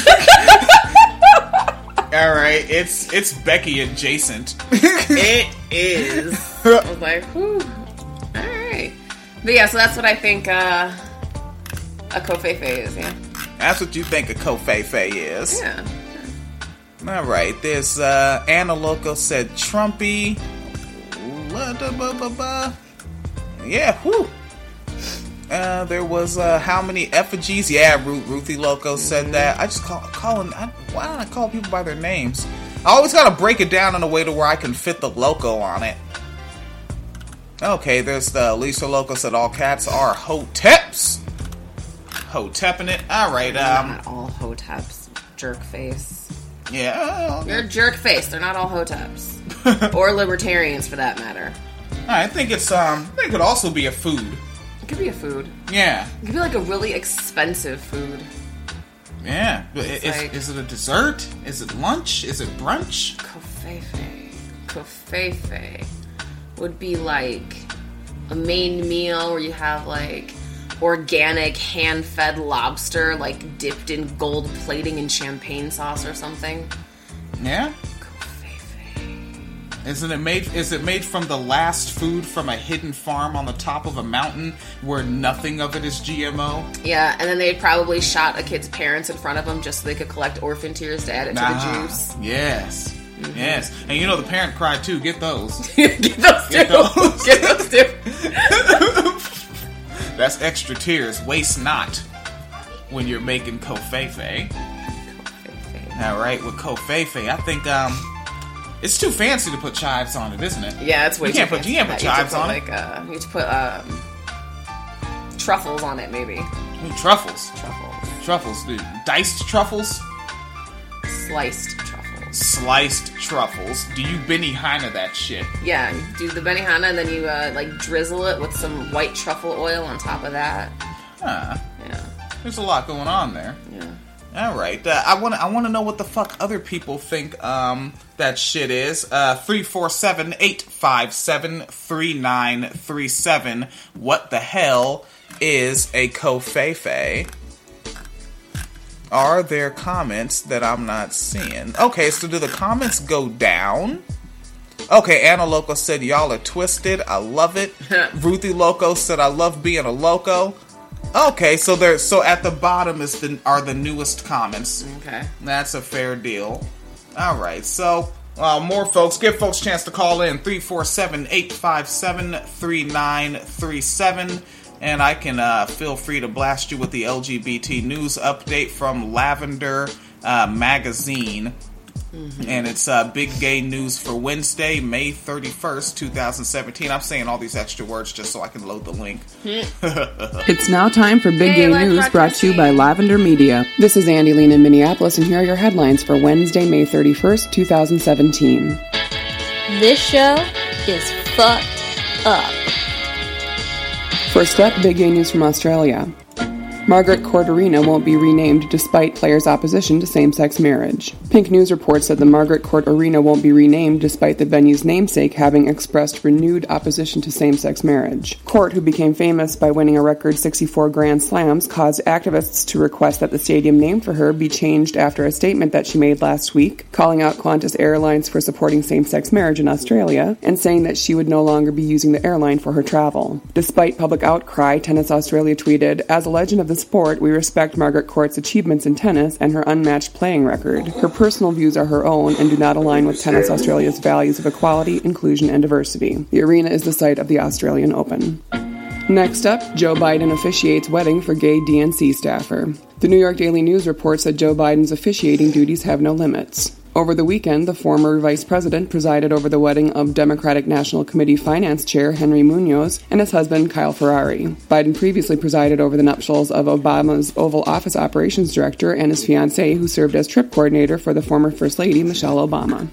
Speaker 1: All right, it's Becky adjacent.
Speaker 8: It is. I was like, whew. All right. But yeah, so that's what I think a Covfefe is, yeah.
Speaker 1: That's what you think a Covfefe is.
Speaker 8: Yeah.
Speaker 1: All right, there's Anna Loco said Trumpy. Yeah, whew. There was how many effigies? Yeah, Ruthie Loco said that. I just calling. Why don't I call people by their names? I always gotta break it down in a way to where I can fit the loco on it. Okay, there's the Lisa Loco said all cats are hoteps. Hotepping it. All right.
Speaker 8: Not all hoteps. Jerk face.
Speaker 1: Yeah.
Speaker 8: You're a jerk face. They're not all hoteps. Or libertarians, for that matter.
Speaker 1: I think it's it could also be a food.
Speaker 8: It could be a food.
Speaker 1: Yeah.
Speaker 8: It could be like a really expensive food.
Speaker 1: Yeah. Is it a dessert? Is it lunch? Is it brunch?
Speaker 8: Covfefe would be like a main meal where you have like organic hand-fed lobster like dipped in gold plating and champagne sauce or something.
Speaker 1: Yeah. Is it made from the last food from a hidden farm on the top of a mountain where nothing of it is GMO?
Speaker 8: Yeah, and then they probably shot a kid's parents in front of them just so they could collect orphan tears to add it to the juice.
Speaker 1: Yes. Mm-hmm. Yes. And you know the parent cried too. Get those.
Speaker 8: Get those too.
Speaker 1: That's extra tears. Waste not when you're making Covfefe. All right, with Covfefe, I think it's too fancy to put chives on it, isn't it?
Speaker 8: Yeah, it's way too fancy.
Speaker 1: You can't put chives on it.
Speaker 8: You need to put truffles on it, maybe.
Speaker 1: Ooh, truffles. Truffles, dude. Diced truffles? Sliced truffles. Do you Benihana that shit?
Speaker 8: Yeah, you do the Benihana and then you like drizzle it with some white truffle oil on top of that.
Speaker 1: Huh.
Speaker 8: Yeah.
Speaker 1: There's a lot going on there.
Speaker 8: Yeah.
Speaker 1: All right. I want to know what the fuck other people think that shit is. 347-857-3937. What the hell is a Covfefe? Are there comments that I'm not seeing? Okay, so do the comments go down? Okay, Anna Loco said, y'all are twisted. I love it. Ruthie Loco said, I love being a loco. Okay, so at the bottom are the newest comments.
Speaker 8: Okay.
Speaker 1: That's a fair deal. All right, so more folks. Give folks a chance to call in. 347-857-3937. And I can feel free to blast you with the LGBT news update from Lavender Magazine. Mm-hmm. And it's big gay news for Wednesday, May 31st, 2017. I'm saying all these extra words just so I can load the link.
Speaker 9: It's now time for Big Gay News, brought to you by Lavender Media. This is Andy Lean in Minneapolis, and here are your headlines for Wednesday, May 31st, 2017.
Speaker 7: This show is fucked up.
Speaker 9: First up, Big Gay News from Australia. Margaret Court Arena won't be renamed despite players' opposition to same-sex marriage. Pink News reports that the Margaret Court Arena won't be renamed despite the venue's namesake having expressed renewed opposition to same-sex marriage. Court, who became famous by winning a record 64 Grand Slams, caused activists to request that the stadium named for her be changed after a statement that she made last week, calling out Qantas Airlines for supporting same-sex marriage in Australia, and saying that she would no longer be using the airline for her travel. Despite public outcry, Tennis Australia tweeted, "As a legend of the sport, we respect Margaret Court's achievements in tennis and her unmatched playing record. Her personal views are her own and do not align with Tennis Australia's values of equality, inclusion, and diversity. The arena is the site of the Australian Open." Next up, Joe Biden officiates wedding for gay DNC staffer. The New York Daily News reports that Joe Biden's officiating duties have no limits. Over the weekend, the former vice president presided over the wedding of Democratic National Committee Finance Chair Henry Munoz and his husband Kyle Ferrari. Biden previously presided over the nuptials of Obama's Oval Office Operations Director and his fiancée, who served as trip coordinator for the former First Lady, Michelle Obama.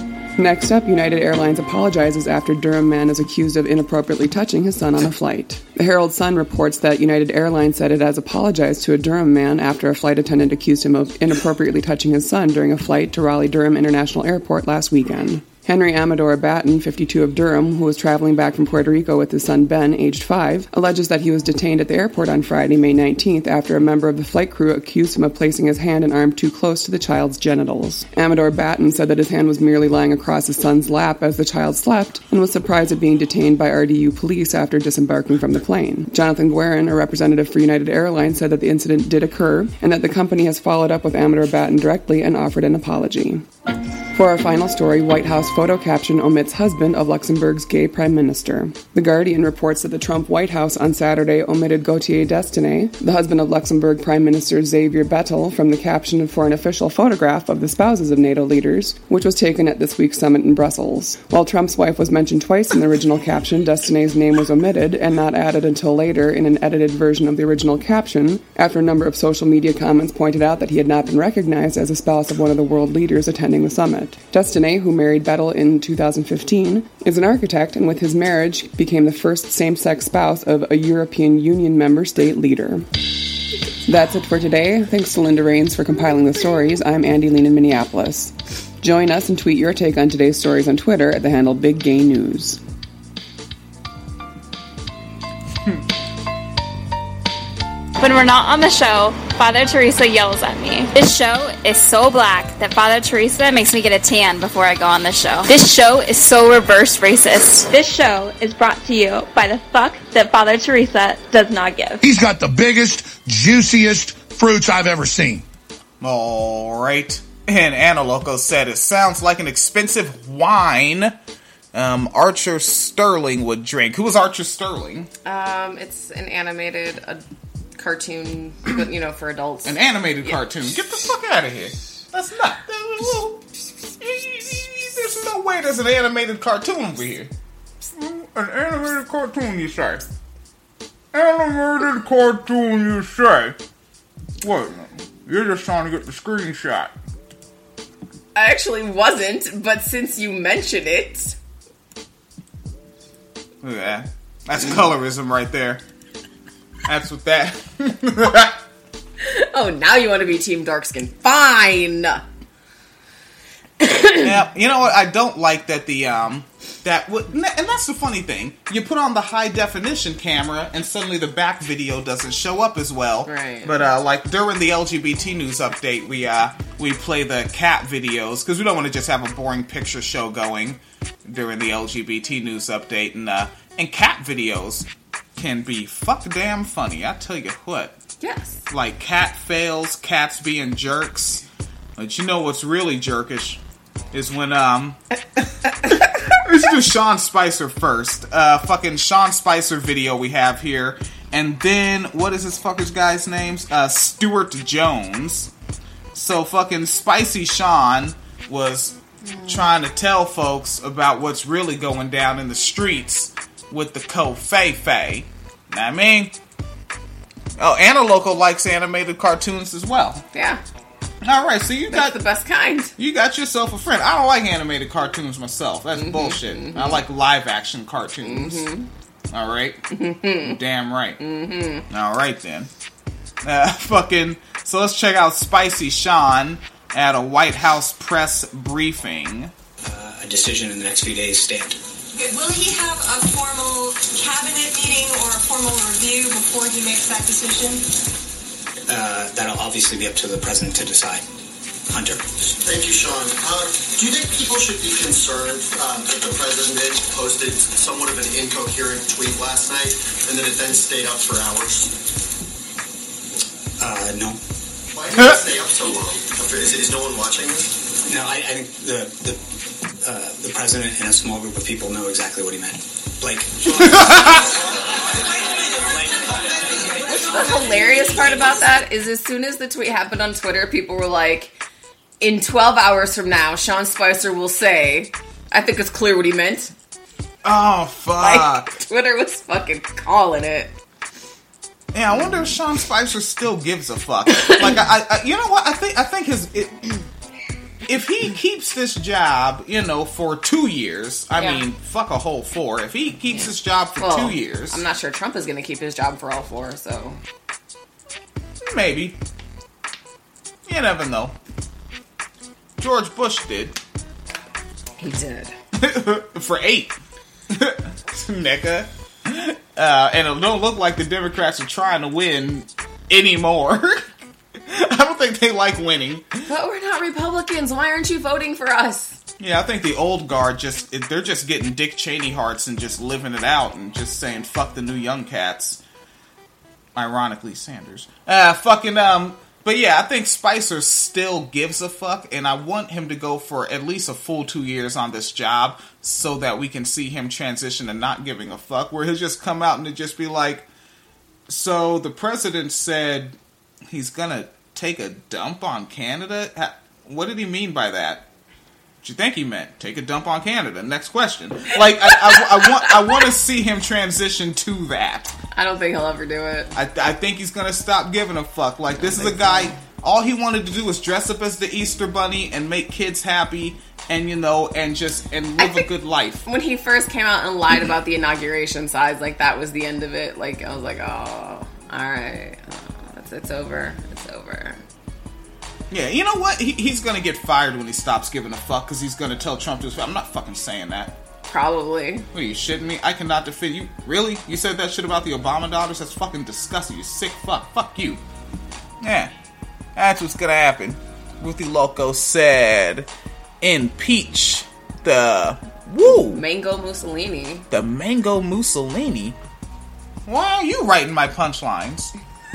Speaker 9: Next up, United Airlines apologizes after Durham man is accused of inappropriately touching his son on a flight. The Herald Sun reports that United Airlines said it has apologized to a Durham man after a flight attendant accused him of inappropriately touching his son during a flight to Raleigh-Durham International Airport last weekend. Henry Amador Batten, 52 of Durham, who was traveling back from Puerto Rico with his son Ben, aged 5, alleges that he was detained at the airport on Friday, May 19th, after a member of the flight crew accused him of placing his hand and arm too close to the child's genitals. Amador Batten said that his hand was merely lying across his son's lap as the child slept, and was surprised at being detained by RDU police after disembarking from the plane. Jonathan Guerin, a representative for United Airlines, said that the incident did occur, and that the company has followed up with Amador Batten directly and offered an apology. For our final story, White House photo caption omits husband of Luxembourg's gay prime minister. The Guardian reports that the Trump White House on Saturday omitted Gauthier Destiné, the husband of Luxembourg Prime Minister Xavier Bettel, from the caption for an official photograph of the spouses of NATO leaders, which was taken at this week's summit in Brussels. While Trump's wife was mentioned twice in the original caption, Destiné's name was omitted and not added until later in an edited version of the original caption, after a number of social media comments pointed out that he had not been recognized as a spouse of one of the world leaders attending the summit. Destiné, who married Bettel in 2015, is an architect, and with his marriage became the first same-sex spouse of a European Union member state leader. That's it for today. Thanks to Linda Rains for compiling the stories. I'm Andy Lean in Minneapolis. Join us and tweet your take on today's stories on Twitter at the handle Big Gay News.
Speaker 6: When we're not on the show, Father Teresa yells at me. This show is so black that Father Teresa makes me get a tan before I go on this show. This show is so reverse racist. This show is brought to you by the fuck that Father Teresa does not give.
Speaker 2: He's got the biggest, juiciest fruits I've ever seen.
Speaker 1: All right. And Anna Loco said, it sounds like an expensive wine Archer Sterling would drink. Who was Archer Sterling?
Speaker 8: It's an animated cartoon, for adults.
Speaker 1: An animated cartoon. Get the fuck out of here. That's not. There's no way there's an animated cartoon over here. An animated cartoon, you say? Animated cartoon, you say? What? You're just trying to get the screenshot.
Speaker 8: I actually wasn't, but since you mention it.
Speaker 1: Look at that. That's colorism right there. That's what that.
Speaker 8: Oh, now you want to be Team Darkskin. Fine.
Speaker 1: Yeah, you know what? I don't like that and that's the funny thing. You put on the high definition camera, and suddenly the back video doesn't show up as well.
Speaker 8: Right.
Speaker 1: But like during the LGBT news update, we play the cat videos because we don't want to just have a boring picture show going during the LGBT news update, and cat videos can be fuck damn funny. I tell you what.
Speaker 8: Yes.
Speaker 1: Like cat fails, cats being jerks. But you know what's really jerkish is when let's do Sean Spicer first. Fucking Sean Spicer video we have here, and then what is this fucker's guy's names? Stuart Jones. So fucking Spicy Sean was trying to tell folks about what's really going down in the streets with the co-fay-fay. Know what I mean? Oh, Anna Loco likes animated cartoons as well.
Speaker 8: Yeah.
Speaker 1: Alright, so
Speaker 8: That's the best kind.
Speaker 1: You got yourself a friend. I don't like animated cartoons myself. That's bullshit. Mm-hmm. I like live action cartoons. Mm-hmm. Alright? Mm-hmm. Damn right. Mm-hmm. Alright then. So let's check out Spicy Sean at a White House press briefing.
Speaker 10: A decision in the next few days stand.
Speaker 11: Will he have a formal cabinet meeting or a formal review before he makes that decision?
Speaker 10: That'll obviously be up to the president to decide. Hunter.
Speaker 12: Thank you, Sean. Do you think people should be concerned that the president posted somewhat of an incoherent tweet last night and that it then stayed up for hours?
Speaker 10: No.
Speaker 12: Why did it stay up so long? Is no one watching this?
Speaker 10: No, I think the president and a small group of people know exactly what he meant. Blake.
Speaker 8: What's the hilarious part about that is as soon as the tweet happened on Twitter, people were like, in 12 hours from now, Sean Spicer will say, I think it's clear what he meant.
Speaker 1: Oh, fuck.
Speaker 8: Like, Twitter was fucking calling it.
Speaker 1: Yeah, I wonder if Sean Spicer still gives a fuck. Like, I you know what? I think if he keeps this job, for 2 years, I mean, fuck a whole 4. If he keeps this job for 2 years,
Speaker 8: I'm not sure Trump is going to keep his job for all 4. So
Speaker 1: maybe. You never know. George Bush did.
Speaker 8: He did.
Speaker 1: For 8. Nigga. And it don't look like the Democrats are trying to win anymore. I don't think they like winning.
Speaker 8: But we're not Republicans. Why aren't you voting for us?
Speaker 1: Yeah, I think the old guard they're just getting Dick Cheney hearts and just living it out and just saying fuck the new young cats. Ironically, Sanders. But yeah, I think Spicer still gives a fuck, and I want him to go for at least a full 2 years on this job so that we can see him transition to not giving a fuck, where he'll just come out and it'll just be like, so the president said he's gonna take a dump on Canada? What did he mean by that? What you think he meant? Take a dump on Canada. Next question. Like, I want to see him transition to that.
Speaker 8: I don't think he'll ever do it.
Speaker 1: I think he's going to stop giving a fuck. Like, this is a guy, all he wanted to do was dress up as the Easter Bunny and make kids happy and, and live a good life. When
Speaker 8: he first came out and lied about the inauguration size, like, that was the end of it. Like, I was like, oh, alright. It's over. It's over.
Speaker 1: Yeah, you know what? He's going to get fired when he stops giving a fuck because he's going to tell Trump to his face. I'm not fucking saying that.
Speaker 8: Probably.
Speaker 1: What, are you shitting me? I cannot defend you. Really? You said that shit about the Obama daughters? That's fucking disgusting. You sick fuck. Fuck you. Yeah. That's what's going to happen. Ruthie Loco said, impeach the... Woo!
Speaker 8: Mango Mussolini.
Speaker 1: The Mango Mussolini? Why are you writing my punchlines?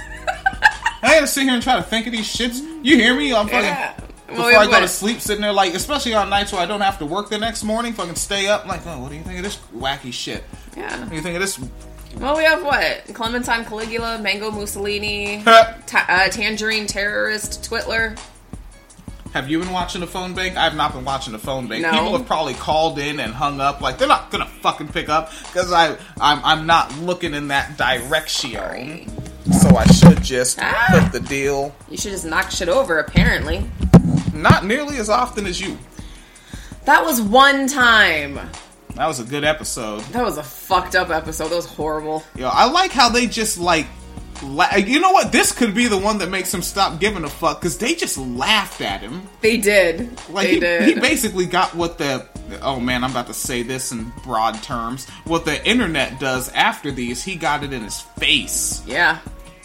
Speaker 1: I had to sit here and try to think of these shits. You hear me? I'm fucking... Before I go to sleep, sitting there, like, especially on nights where I don't have to work the next morning, fucking stay up, like, oh, what do you think of this wacky shit?
Speaker 8: Yeah.
Speaker 1: What do you think of this?
Speaker 8: Well, we have what? Clementine Caligula, Mango Mussolini, Tangerine Terrorist, Twitler.
Speaker 1: Have you been watching the phone bank? I have not been watching the phone bank.
Speaker 8: No.
Speaker 1: People have probably called in and hung up, like, they're not gonna fucking pick up, because I'm not looking in that direction.
Speaker 8: Sorry.
Speaker 1: So I should just put the deal.
Speaker 8: You should just knock shit over, apparently.
Speaker 1: Not nearly as often as you.
Speaker 8: That was one time.
Speaker 1: That was a good episode.
Speaker 8: That was a fucked up episode. That was horrible.
Speaker 1: Yo, I like how they just, like, you know what? This could be the one that makes him stop giving a fuck, because they just laughed at him.
Speaker 8: They did.
Speaker 1: Like,
Speaker 8: they did.
Speaker 1: He basically got what oh man, I'm about to say this in broad terms. What the internet does after these, he got it in his face.
Speaker 8: Yeah.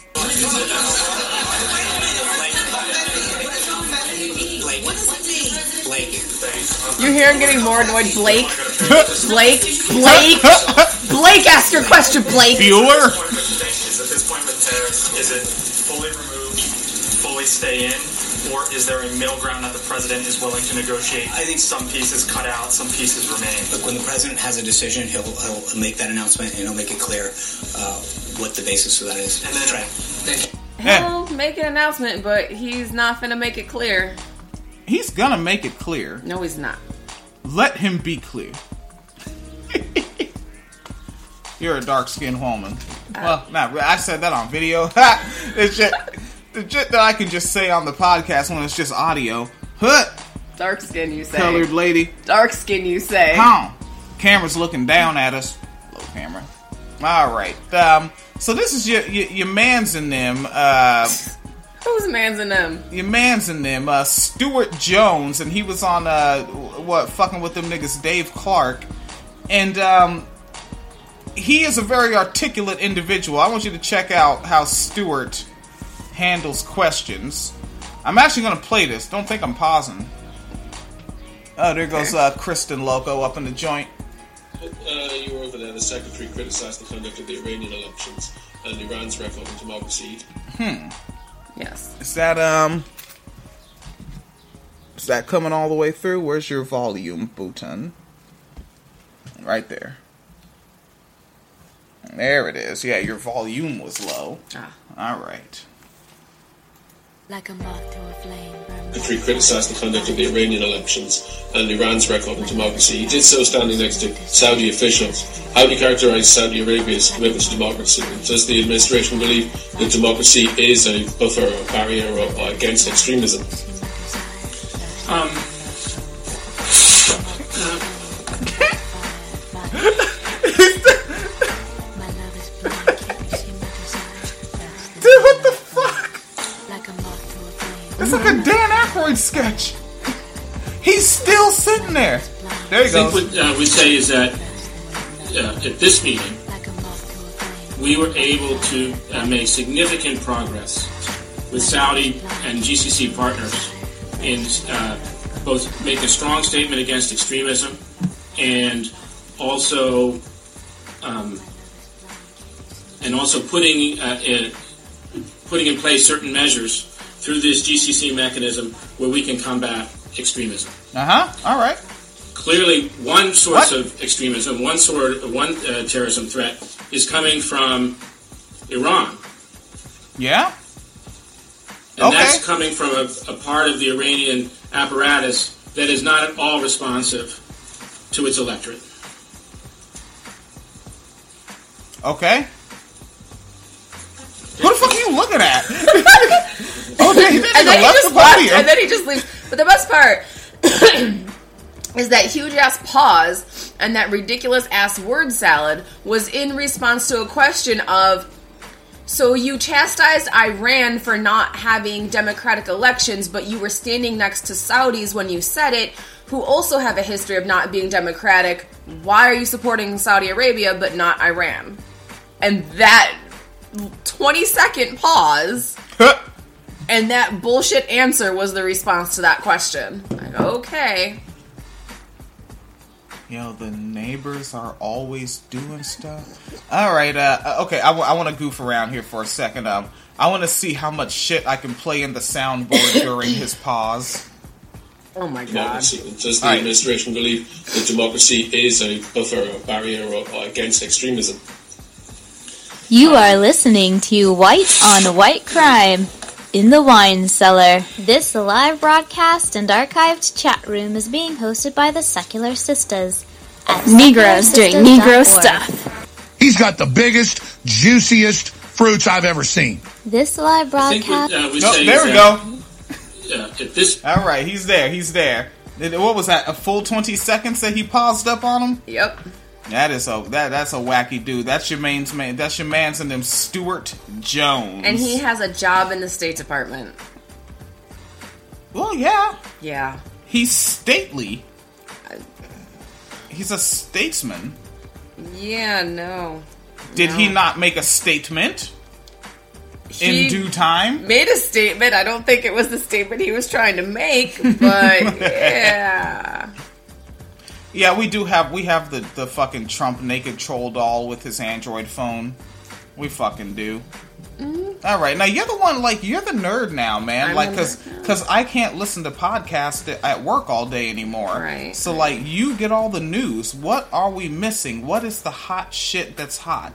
Speaker 8: You hear him getting more annoyed. Blake, ask your question, Blake.
Speaker 1: Bueller?
Speaker 13: Is at this point with tariffs, is it fully removed, fully stay in, or is there a middle ground that the president is willing to negotiate? I think some pieces cut out, some pieces remain.
Speaker 10: Look, when the president has a decision, he'll make that announcement and he'll make it clear what the basis of that is.
Speaker 13: And then
Speaker 8: he'll make an announcement, but he's not finna make it clear.
Speaker 1: He's gonna make it clear.
Speaker 8: No, he's not.
Speaker 1: Let him be clear. You're a dark-skinned woman. Well, I said that on video. It's just the shit that I can just say on the podcast when it's just audio.
Speaker 8: Dark skin, you say.
Speaker 1: Colored lady.
Speaker 8: Dark skin, you say.
Speaker 1: Camera's looking down at us. Low camera. All right. So this is your mans and them.
Speaker 8: Who's mans and them?
Speaker 1: Your mans and them. Stuart Jones, and he was on fucking with them niggas, Dave Clark, and he is a very articulate individual. I want you to check out how Stuart handles questions. I'm actually going to play this. Don't think I'm pausing. Oh, there goes Kristen Loco up in the joint.
Speaker 14: You were over there. The secretary criticised the conduct of the Iranian elections and Iran's record on democracy.
Speaker 8: Yes.
Speaker 1: Is that coming all the way through? Where's your volume, Bhutan? Right there. There it is. Yeah, your volume was low. All right.
Speaker 14: Like a moth to a flame. The secretary criticised the conduct of the Iranian elections and Iran's record on democracy. He did so standing next to Saudi officials. How do you characterise Saudi Arabia's commitment to democracy? Does the administration believe that democracy is a buffer or barrier against extremism?
Speaker 1: Dude, what the fuck? It's like a Dan Aykroyd sketch. He's still sitting there. There you go.
Speaker 15: I think what we say is that at this meeting, we were able to make significant progress with Saudi and GCC partners in both making a strong statement against extremism and also putting in place certain measures through this GCC mechanism where we can combat extremism.
Speaker 1: All right.
Speaker 15: Clearly, one source of extremism, one terrorism threat is coming from Iran.
Speaker 1: Yeah?
Speaker 15: And that's coming from a part of the Iranian apparatus that is not at all responsive to its electorate.
Speaker 1: Okay. What the fuck are you looking at? Oh, he didn't
Speaker 8: and then he
Speaker 1: left
Speaker 8: just
Speaker 1: the
Speaker 8: left,
Speaker 1: podium.
Speaker 8: and then he just leaves. But the best part is that huge ass pause and that ridiculous ass word salad was in response to a question of, so you chastised Iran for not having democratic elections, but you were standing next to Saudis when you said it, who also have a history of not being democratic. Why are you supporting Saudi Arabia but not Iran? And that 20-second pause and that bullshit answer was the response to that question. Like, okay.
Speaker 1: Yo, the neighbors are always doing stuff. All right, okay, I want to goof around here for a second. I want to see how much shit I can play in the soundboard during his pause.
Speaker 8: Oh my god.
Speaker 14: Does the administration believe that democracy is a buffer or barrier against extremism?
Speaker 7: You are listening to White on White Crime in the Wine Cellar. This live broadcast and archived chat room is being hosted by the Secular Sisters at
Speaker 6: Negroes doing Negro stuff.
Speaker 16: He's got the biggest, juiciest fruits I've ever seen.
Speaker 7: This live broadcast...
Speaker 1: There we go. All right, he's there. What was that, a full 20 seconds that he paused up on him?
Speaker 8: Yep.
Speaker 1: That's a wacky dude. That's your man's and them Stuart Jones.
Speaker 8: And he has a job in the State Department.
Speaker 1: Well, yeah.
Speaker 8: Yeah.
Speaker 1: He's stately. He's a statesman.
Speaker 8: Yeah, no.
Speaker 1: Did he not make a statement in due time?
Speaker 8: Made a statement. I don't think it was the statement he was trying to make, but yeah.
Speaker 1: Yeah, we have the fucking Trump naked troll doll with his Android phone. We fucking do. Mm-hmm. All right, now you're the one, you're the nerd now, man. Because I can't listen to podcasts at work all day anymore.
Speaker 8: Right.
Speaker 1: So, you get all the news. What are we missing? What is the hot shit that's hot?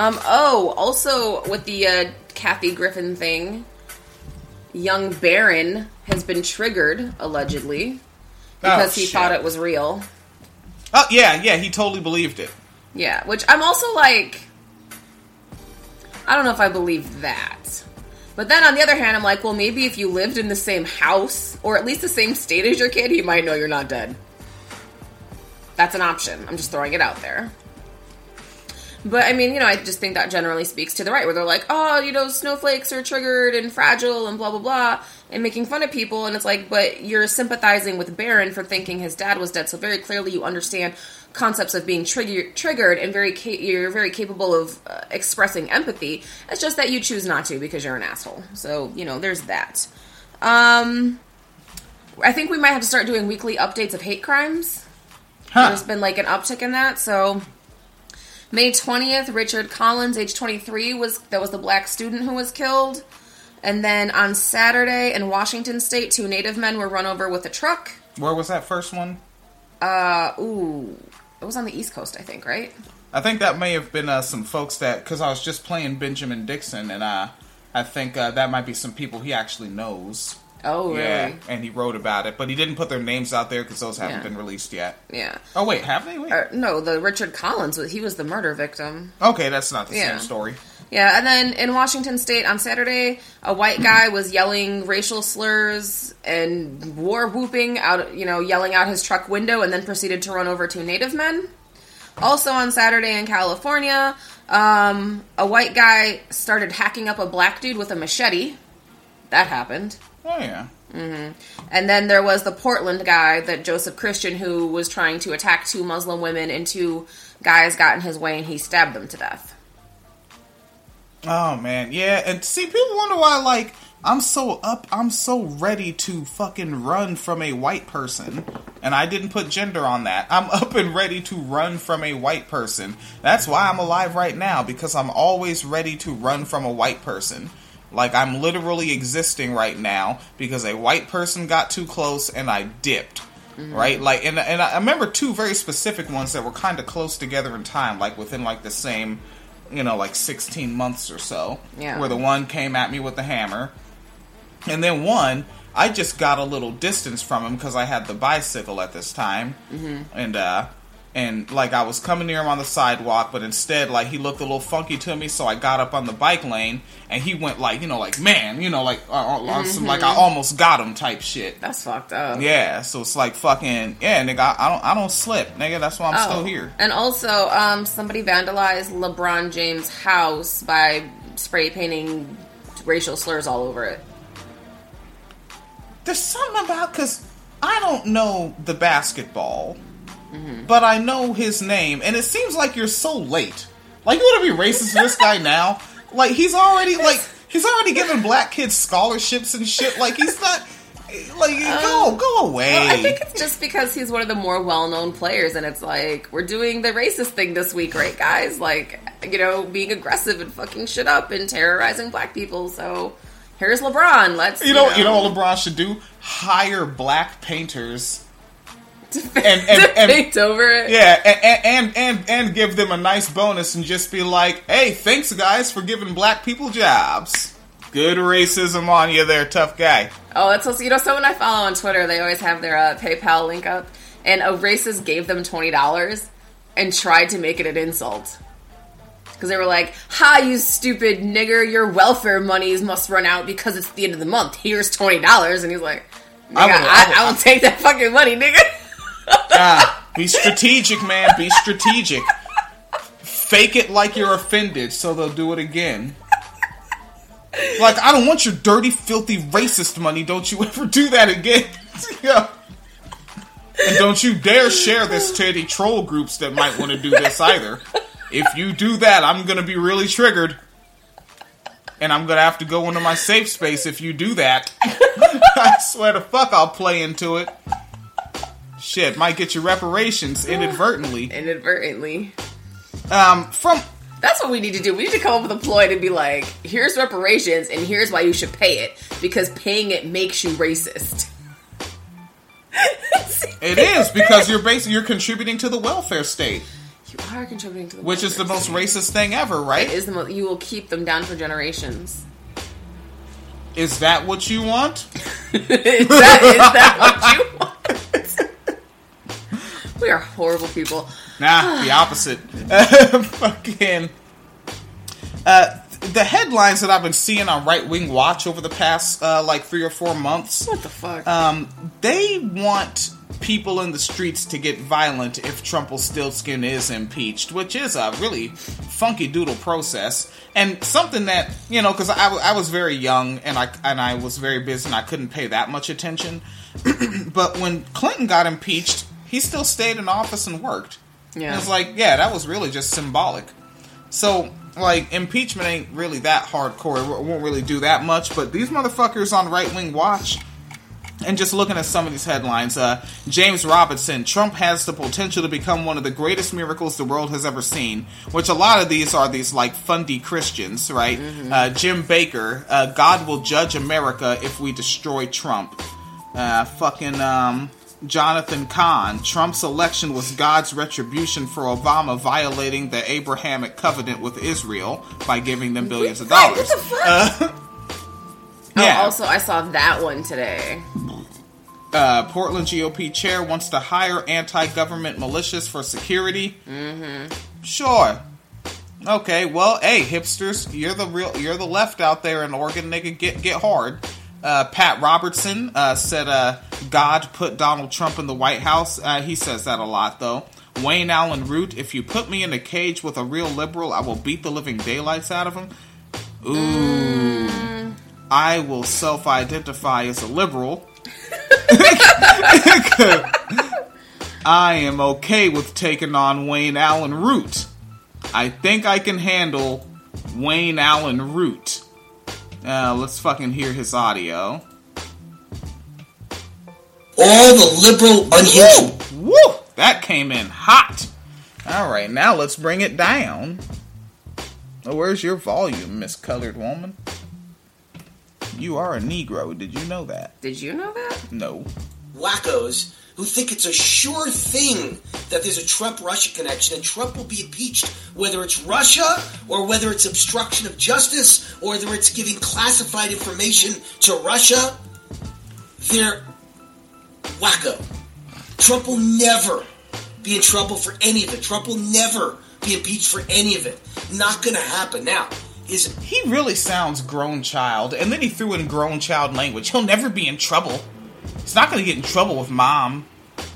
Speaker 8: Also with the Kathy Griffin thing, young Barron has been triggered, allegedly, because he thought it was real.
Speaker 1: Oh, yeah, he totally believed it.
Speaker 8: Yeah, which I'm also I don't know if I believe that. But then on the other hand, I'm like, well, maybe if you lived in the same house, or at least the same state as your kid, he might know you're not dead. That's an option. I'm just throwing it out there. But, I mean, I just think that generally speaks to the right, where they're like, oh, snowflakes are triggered and fragile and blah, blah, blah, and making fun of people. And it's like, but you're sympathizing with Barron for thinking his dad was dead. So very clearly you understand concepts of being triggered, and you're very capable of expressing empathy. It's just that you choose not to because you're an asshole. So, there's that. I think we might have to start doing weekly updates of hate crimes. There's been, an uptick in that, so... May 20th, Richard Collins, age 23, was the black student who was killed. And then on Saturday in Washington State, 2 Native men were run over with a truck.
Speaker 1: Where was that first one?
Speaker 8: It was on the East Coast, I think, right?
Speaker 1: I think that may have been some folks because I was just playing Benjamin Dixon, and I think that might be some people he actually knows.
Speaker 8: Oh, really?
Speaker 1: Yeah, and he wrote about it, but he didn't put their names out there because those haven't been released yet.
Speaker 8: Yeah.
Speaker 1: Oh, wait, have they?
Speaker 8: No, the Richard Collins, he was the murder victim.
Speaker 1: Okay, that's not the same story.
Speaker 8: Yeah, and then in Washington State on Saturday, a white guy was yelling racial slurs and war whooping out, yelling out his truck window, and then proceeded to run over 2 Native men. Also on Saturday in California, a white guy started hacking up a black dude with a machete. That happened.
Speaker 1: Oh, yeah.
Speaker 8: Mm-hmm. And then there was the Portland guy, that Joseph Christian, who was trying to attack 2 Muslim women, and 2 guys got in his way, and he stabbed them to death.
Speaker 1: Oh, man. Yeah, and see, people wonder why, I'm so ready to fucking run from a white person. And I didn't put gender on that. I'm up and ready to run from a white person. That's why I'm alive right now, because I'm always ready to run from a white person. I'm literally existing right now because a white person got too close and I dipped, right? And I remember 2 very specific ones that were kind of close together in time, within the same, 16 months or so.
Speaker 8: Yeah.
Speaker 1: Where the one came at me with the hammer, and then one I just got a little distance from him because I had the bicycle at this time, and I was coming near him on the sidewalk, but instead, he looked a little funky to me, so I got up on the bike lane, and he went man, on some, I almost got him type shit.
Speaker 8: That's fucked up.
Speaker 1: Yeah, so it's fucking, yeah, nigga, I don't slip, nigga, that's why I'm still here.
Speaker 8: And also, somebody vandalized LeBron James' house by spray painting racial slurs all over it.
Speaker 1: There's something about, because I don't know the basketball, but I know his name, and it seems like you're so late. You want to be racist to this guy now? He's already giving black kids scholarships and shit. He's not, go away.
Speaker 8: Well, I think it's just because he's one of the more well-known players, and it's we're doing the racist thing this week, right, guys? Being aggressive and fucking shit up and terrorizing black people, so... Here's LeBron. Let's
Speaker 1: you know what LeBron should do? Hire black painters
Speaker 8: to paint over it.
Speaker 1: Yeah, and give them a nice bonus and just be like, "Hey, thanks guys for giving black people jobs. Good racism on you there, tough guy."
Speaker 8: Oh, that's also someone I follow on Twitter. They always have their PayPal link up, and a racist gave them $20 and tried to make it an insult. Because they were like, "Ha, you stupid nigger, your welfare monies must run out because it's the end of the month. Here's $20. And he's like, I will take that fucking money, nigga.
Speaker 1: Be strategic, man. Be strategic. Fake it like you're offended so they'll do it again. I don't want your dirty, filthy, racist money. Don't you ever do that again. Yeah. And don't you dare share this to any troll groups that might want to do this either. If you do that, I'm going to be really triggered. And I'm going to have to go into my safe space if you do that. I swear to fuck, I'll play into it. Shit, might get you reparations inadvertently.
Speaker 8: That's what we need to do. We need to come up with a ploy to be like, here's reparations, and here's why you should pay it. Because paying it makes you racist.
Speaker 1: It is, because you're contributing to the welfare state.
Speaker 8: You are contributing to the
Speaker 1: which is the most racist thing ever, right?
Speaker 8: It is the most. You will keep them down for generations.
Speaker 1: Is that what you want?
Speaker 8: is that what you want? We are horrible people.
Speaker 1: Nah, the opposite. Fucking. The headlines that I've been seeing on Right Wing Watch over the past 3 or 4 months.
Speaker 8: What the fuck?
Speaker 1: They want people in the streets to get violent if Trumpelstiltskin is impeached, which is a really funky doodle process. And something that, you know, because I was very young and I was very busy and I couldn't pay that much attention. But when Clinton got impeached, he still stayed in office and worked. Yeah. And it's like, yeah, that was really just symbolic. So, like, impeachment ain't really that hardcore. It won't really do that much. But these motherfuckers on Right Wing Watch, and just looking at some of these headlines, James Robinson, Trump has the potential to become one of the greatest miracles the world has ever seen. Which a lot of these are these, like, fundy Christians, right? Mm-hmm. Jim Baker, God will judge America if we destroy Trump. Jonathan Kahn, Trump's election was God's retribution for Obama violating the Abrahamic covenant with Israel by giving them billions of dollars.
Speaker 8: What the fuck? Yeah. Oh, also, I saw that one today.
Speaker 1: Portland GOP chair wants to hire anti-government militias for security. Mm-hmm. Sure. Okay, well, hey, hipsters, you're the left out there in Oregon, nigga, get hard. Pat Robertson said God put Donald Trump in the White House. He says that a lot, though. Wayne Allen Root, if you put me in a cage with a real liberal, I will beat the living daylights out of him. Ooh. I will self-identify as a liberal. I am okay with taking on Wayne Allen Root. I think I can handle Wayne Allen Root. Let's fucking hear his audio.
Speaker 17: All the liberal unhinged.
Speaker 1: Woo! That came in hot. Alright, now let's bring it down. Oh, where's your volume, Miss Colored Woman? You are a Negro. Did you know that?
Speaker 8: Did you know that?
Speaker 1: No.
Speaker 17: Wackos who think it's a sure thing that there's a Trump-Russia connection and Trump will be impeached, whether it's Russia or whether it's obstruction of justice or whether it's giving classified information to Russia. They're wacko. Trump will never be in trouble for any of it. Trump will never be impeached for any of it. Not going to happen. Now,
Speaker 1: he really sounds grown child, and then he threw in grown child language. He'll never be in trouble. He's not going to get in trouble with mom.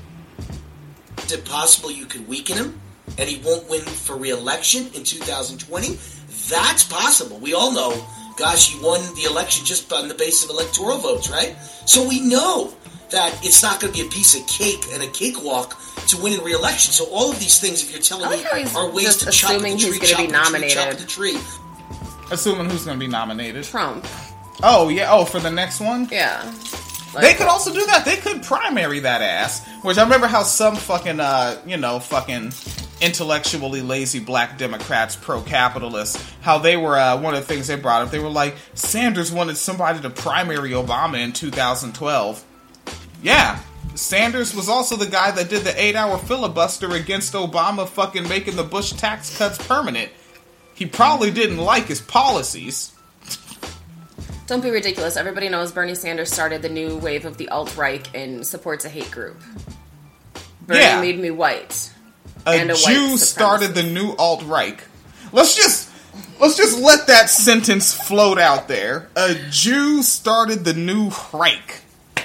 Speaker 17: Is it possible you could weaken him and he won't win for re-election in 2020? That's possible. We all know, gosh, he won the election just on the basis of electoral votes, right? So we know that it's not going to be a piece of cake and a cakewalk to win in re-election. So all of these things, if you're telling me, are ways to chop the tree, chop the tree.
Speaker 1: Assuming who's going to be nominated?
Speaker 8: Trump.
Speaker 1: Oh, yeah. Oh, for the next one?
Speaker 8: Yeah.
Speaker 1: Like, they could also do that. They could primary that ass. Which I remember how some fucking, fucking intellectually lazy black Democrats, pro-capitalists, how they were, one of the things they brought up, they were like, Sanders wanted somebody to primary Obama in 2012. Yeah. Sanders was also the guy that did the 8-hour filibuster against Obama fucking making the Bush tax cuts permanent. He probably didn't like his policies.
Speaker 8: Don't be ridiculous. Everybody knows Bernie Sanders started the new wave of the alt-right and supports a hate group. Bernie made me white.
Speaker 1: A Jew started the new alt-right. Let's just let that sentence float out there. A Jew started the new Reich.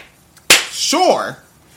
Speaker 1: Sure.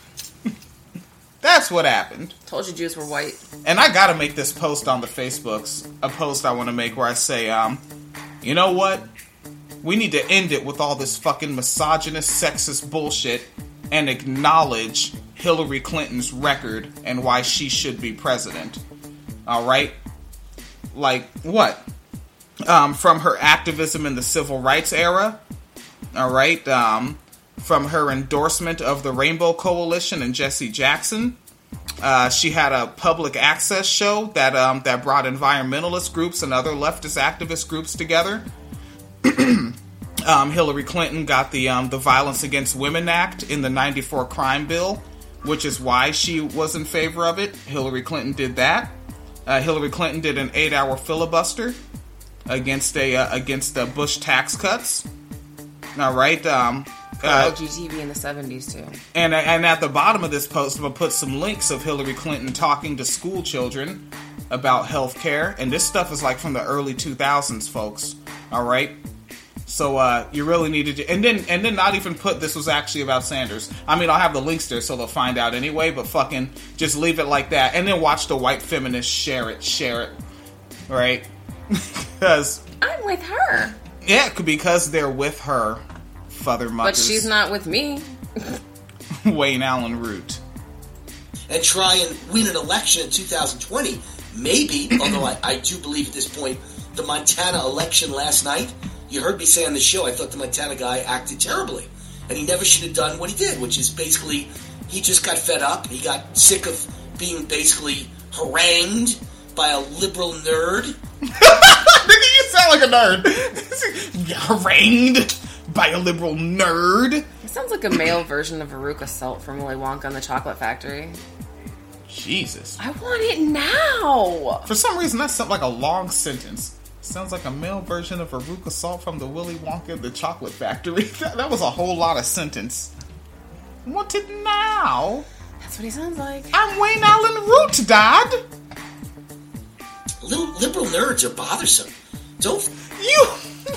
Speaker 1: That's what happened.
Speaker 8: Told you Jews were white.
Speaker 1: And I gotta make this post on the Facebooks. A post I want to make where I say, you know what? We need to end it with all this fucking misogynist, sexist bullshit and acknowledge Hillary Clinton's record and why she should be president. Alright? Like, what? From her activism in the civil rights era. Alright? From her endorsement of the Rainbow Coalition and Jesse Jackson. She had a public access show that brought environmentalist groups and other leftist activist groups together. Hillary Clinton got the Violence Against Women Act in the 94 crime bill, which is why she was in favor of it. Hillary Clinton did that. Hillary Clinton did an 8-hour filibuster against the Bush tax cuts. All right.
Speaker 8: LGTB in the 70s too.
Speaker 1: And at the bottom of this post, I'm gonna put some links of Hillary Clinton talking to school children about health care. And this stuff is like from the early 2000s, folks. All right. So you really needed to, and then not even put this was actually about Sanders. I mean, I'll have the links there so they'll find out anyway, but fucking just leave it like that, and then watch the white feminists share it, right? Because
Speaker 8: I'm with her.
Speaker 1: Yeah, because they're with her, Father Muckers.
Speaker 8: But she's not with me.
Speaker 1: Wayne Allen Root.
Speaker 17: And try and win an election in 2020. Maybe, although I do believe at this point, the Montana election last night, you heard me say on the show, I thought the Montana guy acted terribly. And he never should have done what he did, which is basically, he just got fed up. He got sick of being basically harangued by a liberal nerd.
Speaker 1: You sound like a nerd. Harangued by a liberal nerd.
Speaker 8: It sounds like a male version of Veruca Salt from Willy Wonka and the Chocolate Factory.
Speaker 1: Jesus.
Speaker 8: I want it now.
Speaker 1: For some reason, that's something like a long sentence. Sounds like a male version of Veruca Salt from the Willy Wonka and the Chocolate Factory. That was a whole lot of sentence. Want it now?
Speaker 8: That's what he sounds like.
Speaker 1: I'm Wayne Allen Root, Dad.
Speaker 17: Little liberal nerds are bothersome. Don't
Speaker 1: you?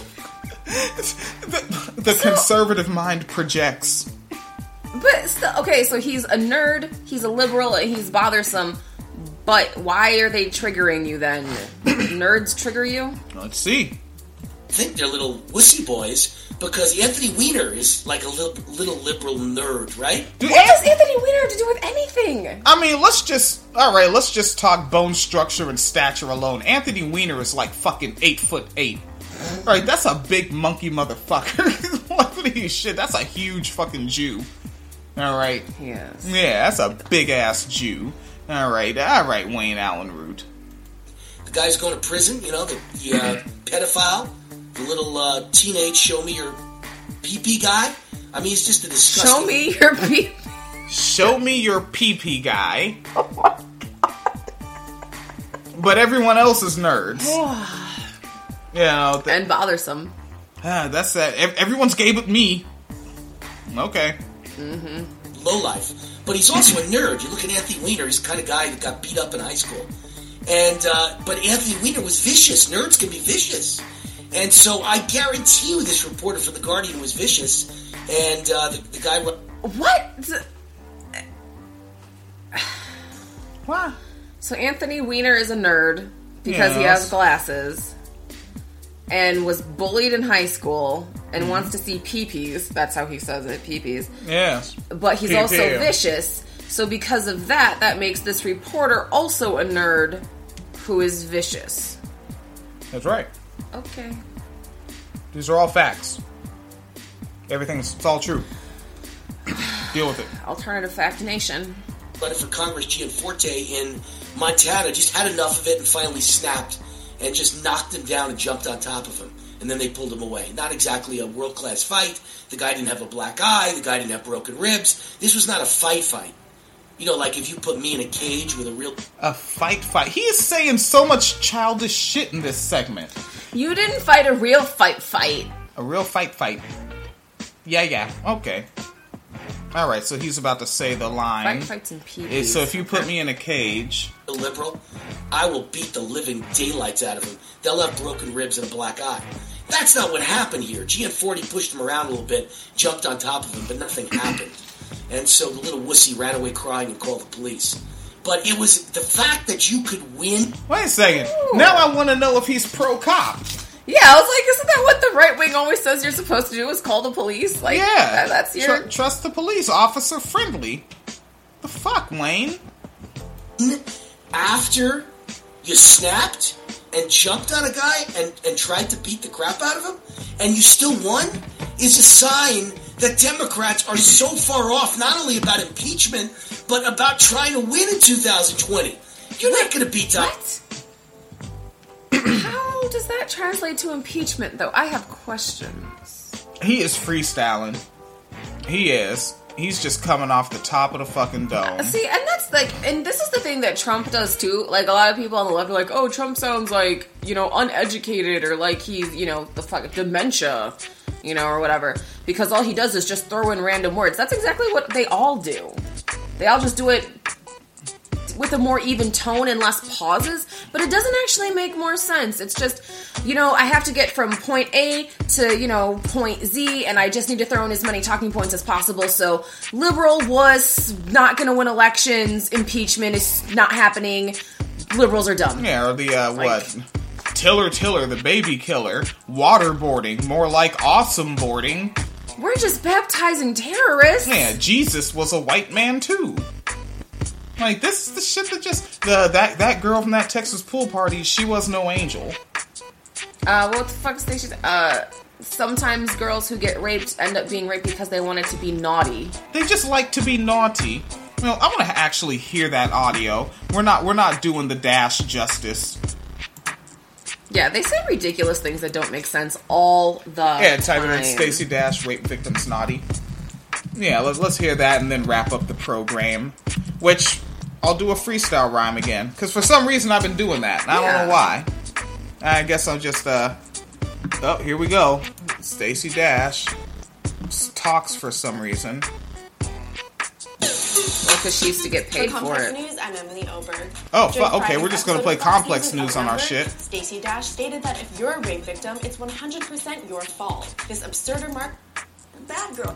Speaker 1: The conservative mind projects.
Speaker 8: But still, okay, so he's a nerd, he's a liberal, and he's bothersome. But why are they triggering you then? Nerds trigger you?
Speaker 1: Let's see.
Speaker 17: I think they're little wussy boys because Anthony Weiner is like a little liberal nerd, right?
Speaker 8: What does Anthony Weiner have to do with anything?
Speaker 1: I mean, let's just talk bone structure and stature alone. Anthony Weiner is like fucking 8'8". Alright, that's a big monkey motherfucker. Shit, that's a huge fucking Jew. Alright.
Speaker 8: Yes.
Speaker 1: Yeah, that's a big ass Jew. Alright, Wayne Allen Root.
Speaker 17: The guy's going to prison, you know, the pedophile, the little teenage show me your pee-pee guy. I mean, he's just a disgusting...
Speaker 8: Show me your pee-pee.
Speaker 1: Show me your pee-pee guy. But everyone else is nerds. You know,
Speaker 8: and bothersome.
Speaker 1: That's that. Everyone's gay but me. Okay.
Speaker 17: Mm-hmm. Lowlife. But he's also a nerd. You look at Anthony Weiner, he's the kind of guy that got beat up in high school. And but Anthony Weiner was vicious. Nerds can be vicious. And so I guarantee you this reporter for The Guardian was vicious. And the guy...
Speaker 8: What?
Speaker 1: What?
Speaker 8: So Anthony Weiner is a nerd because he has glasses and was bullied in high school and wants to see pee-pees. That's how he says it, pee-pees.
Speaker 1: Yes.
Speaker 8: But he's also vicious. So because of that makes this reporter also a nerd who is vicious.
Speaker 1: That's right.
Speaker 8: Okay.
Speaker 1: These are all facts. It's all true. Deal with it.
Speaker 8: Alternative Fact Nation.
Speaker 17: Running for Congress, Gianforte in Montana just had enough of it and finally snapped and just knocked him down and jumped on top of him. And then they pulled him away. Not exactly a world-class fight. The guy didn't have a black eye. The guy didn't have broken ribs. This was not a fight. You know, like if you put me in a cage with a real...
Speaker 1: A fight. He is saying so much childish shit in this segment.
Speaker 8: You didn't fight a real fight.
Speaker 1: A real fight. Yeah. Okay. Alright, so he's about to say the line.
Speaker 8: Fights and pee-pees.
Speaker 1: So if you put me in a cage...
Speaker 17: A liberal, I will beat the living daylights out of him. They'll have broken ribs and a black eye. That's not what happened here. Gianforte pushed him around a little bit, jumped on top of him, but nothing happened. And so the little wussy ran away crying and called the police. But it was the fact that you could win...
Speaker 1: Wait a second. Ooh. Now I want to know if he's pro-cop.
Speaker 8: Yeah, I was like, isn't that what the right wing always says you're supposed to do, is call the police? Like,
Speaker 1: yeah.
Speaker 8: That's your...
Speaker 1: Trust the police. Officer friendly. The fuck, Wayne?
Speaker 17: After you snapped and jumped on a guy and tried to beat the crap out of him, and you still won, is a sign that Democrats are so far off, not only about impeachment, but about trying to win in 2020. You're not going to beat that.
Speaker 8: What? How does that translate to impeachment, though? I have questions.
Speaker 1: He is freestyling. He is. He's just coming off the top of the fucking dome.
Speaker 8: See, and that's like, and this is the thing that Trump does too. Like, a lot of people on the left are like, oh, Trump sounds like, you know, uneducated, or like he's, you know, the fuck dementia, you know, or whatever. Because all he does is just throw in random words. That's exactly what they all do. They all just do it with a more even tone and less pauses, but it doesn't actually make more sense. It's just, I have to get from point A to, point Z, and I just need to throw in as many talking points as possible. So liberal was not going to win elections. Impeachment is not happening. Liberals are dumb.
Speaker 1: Yeah, or the, Tiller, the baby killer. Waterboarding, more like awesome boarding.
Speaker 8: We're just baptizing terrorists.
Speaker 1: Yeah, Jesus was a white man, too. Like, this is the shit that just... That girl from that Texas pool party, she was no angel.
Speaker 8: What the fuck is Stacey? Sometimes girls who get raped end up being raped because they wanted to be naughty.
Speaker 1: They just like to be naughty. Well, I want to actually hear that audio. We're not doing the Dash justice.
Speaker 8: Yeah, they say ridiculous things that don't make sense all the time.
Speaker 1: Yeah, type it in Stacey Dash, rape victims naughty. Yeah, let's hear that and then wrap up the program. Which, I'll do a freestyle rhyme again. Because for some reason I've been doing that. And I don't know why. I guess I'll just, oh, here we go. Stacey Dash talks for some reason.
Speaker 8: Because she used to get paid for it.
Speaker 18: News, I'm Emily Oberg.
Speaker 1: Oh, okay, we're just going to play Complex News on our shit.
Speaker 18: Stacey Dash stated that if you're a rape victim, it's 100% your fault. This absurd remark...
Speaker 19: Bad girl.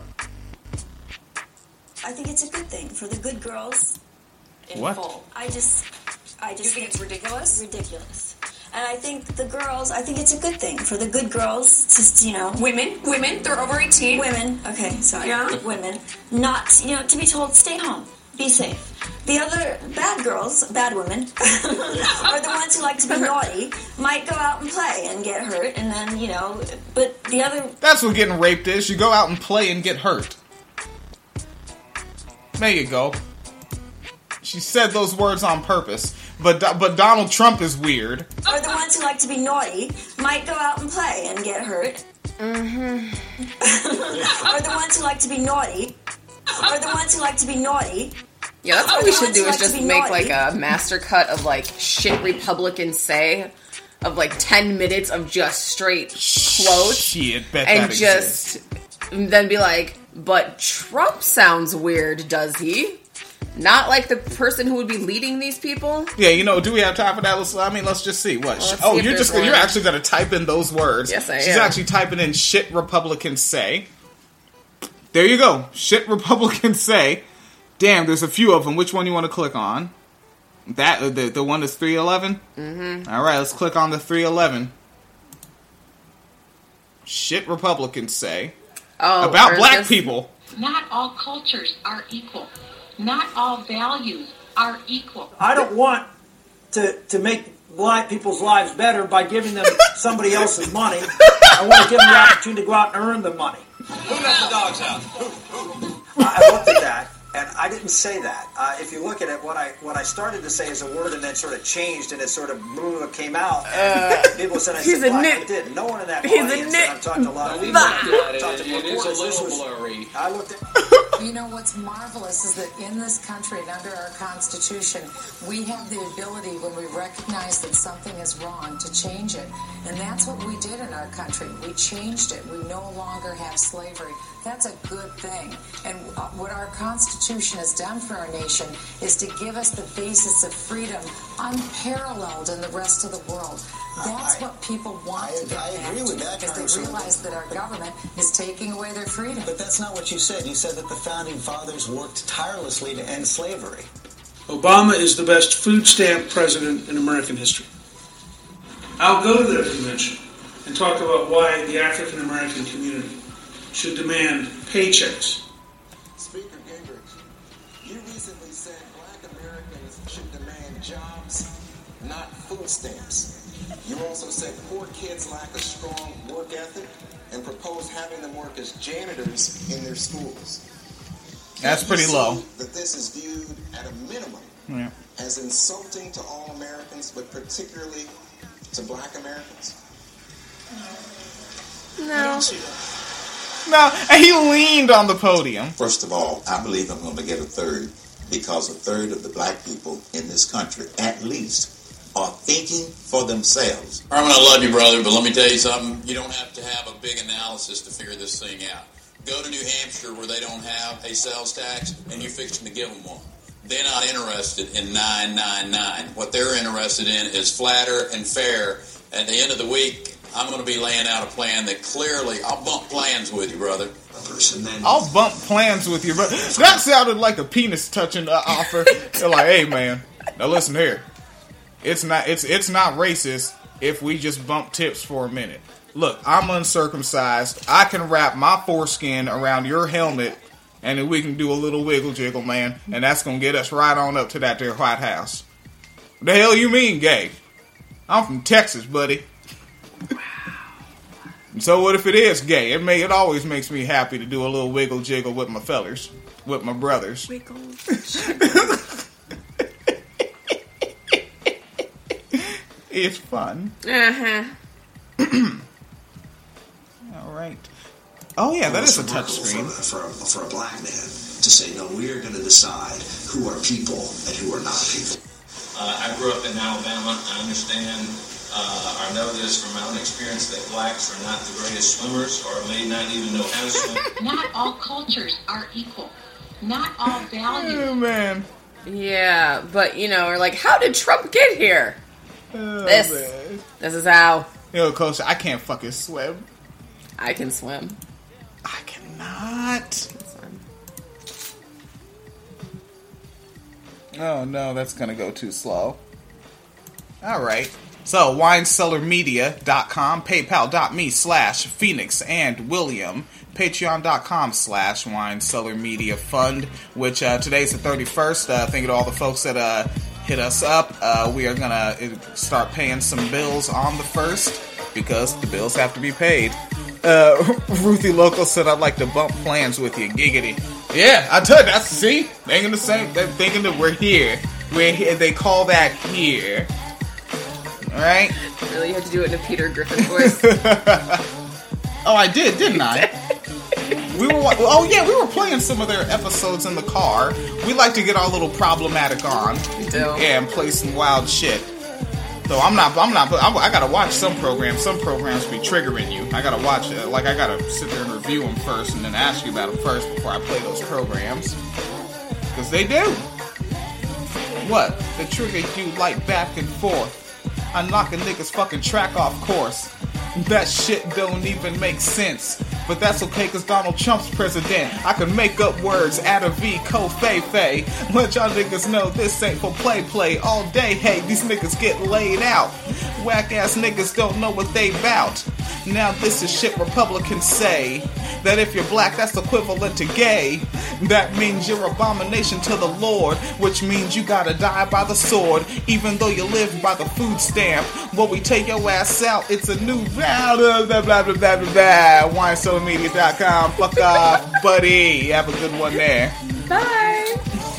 Speaker 19: I think it's a good thing for the good girls.
Speaker 18: In full.
Speaker 19: I just
Speaker 18: You think it's ridiculous?
Speaker 19: Ridiculous. And I think it's a good thing for the good girls to,
Speaker 18: Women, they're over 18.
Speaker 19: Women, okay, sorry.
Speaker 18: Yeah.
Speaker 19: Women, not, to be told, stay home, be safe. The other bad girls, bad women, are the ones who like to be naughty, might go out and play and get hurt, and then, but the other...
Speaker 1: That's what getting raped is. You go out and play and get hurt. There you go. She said those words on purpose. But Donald Trump is weird.
Speaker 19: Or the ones who like to be naughty might go out and play and get hurt.
Speaker 8: Mm-hmm.
Speaker 19: Or the ones who like to be naughty. Or the ones who like to be naughty.
Speaker 8: Yeah, that's what we should do is just make like a master cut of like shit Republicans say. Of like 10 minutes of just straight quotes.
Speaker 1: Shit, bet
Speaker 8: and
Speaker 1: that
Speaker 8: just then be like, but Trump sounds weird, does he? Not like the person who would be leading these people.
Speaker 1: Yeah, do we have time for that? Let's just see. What?
Speaker 8: Well,
Speaker 1: You're actually going to type in those words.
Speaker 8: Yes, I am.
Speaker 1: She's actually typing in shit Republicans say. There you go. Shit Republicans say. Damn, there's a few of them. Which one you want to click on? That the one that's 311?
Speaker 8: Mm-hmm.
Speaker 1: All right, let's click on the 311. Shit Republicans say. About black people.
Speaker 20: Not all cultures are equal. Not all values are equal.
Speaker 21: I don't want to make black people's lives better by giving them somebody else's money. I want to give them the opportunity to go out and earn the money.
Speaker 22: Who let the dogs out?
Speaker 21: I looked at that, and I didn't say that. If you look at it, what I started to say is a word, and then sort of changed, and it sort of came out. People said I said black. I did. No one in that audience. And I've talked to a lot of people.
Speaker 22: It is a little blurry.
Speaker 21: I looked at.
Speaker 23: What's marvelous is that in this country and under our Constitution, we have the ability when we recognize that something is wrong to change it. And that's what we did in our country. We changed it. We no longer have slavery. That's a good thing. And what our Constitution has done for our nation is to give us the basis of freedom unparalleled in the rest of the world. That's what people want to get back
Speaker 22: agree with that,
Speaker 23: because they realize that our government is taking away their freedom.
Speaker 22: But that's not what you said. You said that the founding fathers worked tirelessly to end slavery.
Speaker 24: Obama is the best food stamp president in American history. I'll go to their convention and talk about why the African American community should demand paychecks.
Speaker 22: Speaker Gingrich, you recently said black Americans should demand jobs, not food stamps. You also said poor kids lack a strong work ethic and proposed having them work as janitors in their schools.
Speaker 1: That's pretty low.
Speaker 22: That this is viewed at a minimum as insulting to all Americans, but particularly to black Americans.
Speaker 8: No.
Speaker 1: No, and he leaned on the podium.
Speaker 25: First of all, I believe I'm going to get a third because a third of the black people in this country, at least, are thinking for themselves.
Speaker 26: Herman, I love you, brother, but let me tell you something. You don't have to have a big analysis to figure this thing out. Go to New Hampshire where they don't have a sales tax, and you're fixing to give them one. They're not interested in 999. What they're interested in is flatter and fair. At the end of the week, I'm going to be laying out a plan that clearly, I'll bump plans with you, brother.
Speaker 1: I'll bump plans with you, brother. That sounded like a penis touching offer. They're like, hey man, now listen here. It's not racist if we just bump tips for a minute. Look, I'm uncircumcised. I can wrap my foreskin around your helmet, and then we can do a little wiggle jiggle, man. And that's going to get us right on up to that there White House. What the hell you mean, gay? I'm from Texas, buddy. So what if it is gay? It always makes me happy to do a little wiggle jiggle with my fellers, with my brothers.
Speaker 8: Wiggle.
Speaker 1: It's fun.
Speaker 8: Uh-huh.
Speaker 1: All right. Oh yeah, that is a touch screen.
Speaker 2: For a black man to say, no, we are going to decide who are people and who are not people.
Speaker 3: I grew up in Alabama. I understand, I know this from my own experience, that blacks are not the greatest swimmers or may not even know how to swim.
Speaker 20: Not all cultures are equal. Not all values.
Speaker 1: Oh, man.
Speaker 8: Yeah, but, or like, how did Trump get here? This is how.
Speaker 1: Coach, I can't fucking swim.
Speaker 8: I can swim.
Speaker 1: I cannot. Oh no, that's gonna go too slow. Alright. So, winecellarmedia.com, paypal.me/Phoenix and William, patreon.com/winecellarmedia fund, which today's the 31st. Thank you to all the folks that hit us up. We are gonna start paying some bills on the 1st, because the bills have to be paid. Ruthie Local said, I'd like to bump plans with you. Giggity. Yeah, I tell you, that's, see? Thinking the same, they're thinking that we're here. We're here, they call that here. Alright?
Speaker 8: Really, you had to do it in a Peter Griffin voice.
Speaker 1: Oh, I did, didn't I? We were playing some of their episodes in the car. We like to get our little problematic on.
Speaker 8: We do.
Speaker 1: Yeah, and play some wild shit. So I gotta watch some programs. Some programs be triggering you. I gotta watch it. Like, I gotta sit there and review them first and then ask you about them first before I play those programs. Because they do. What? They trigger you like back and forth. I knock a nigga's fucking track off course. That shit don't even make sense. But that's okay, cause Donald Trump's president. I can make up words, add a V, co-fay-fay. Let y'all niggas know this ain't for play all day. Hey, these niggas get laid out. Whack ass niggas don't know what they bout. Now this is shit Republicans say. That if you're black, that's equivalent to gay. That means you're abomination to the Lord. Which means you gotta die by the sword. Even though you live by the food stamp. When we take your ass out, it's a new round of blah blah blah blah blah blah. WineCellarMedia.com. Fuck off, buddy. Have a good one there.
Speaker 8: Bye.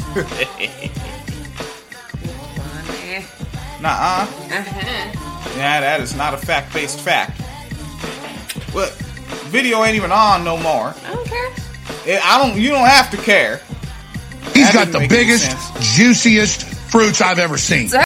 Speaker 1: Nuh-uh.
Speaker 8: Uh-huh.
Speaker 1: Yeah, that is not a fact-based fact. What? Video ain't even on no more.
Speaker 8: I don't care.
Speaker 1: You don't have to care.
Speaker 16: He's got the biggest, juiciest fruits I've ever seen.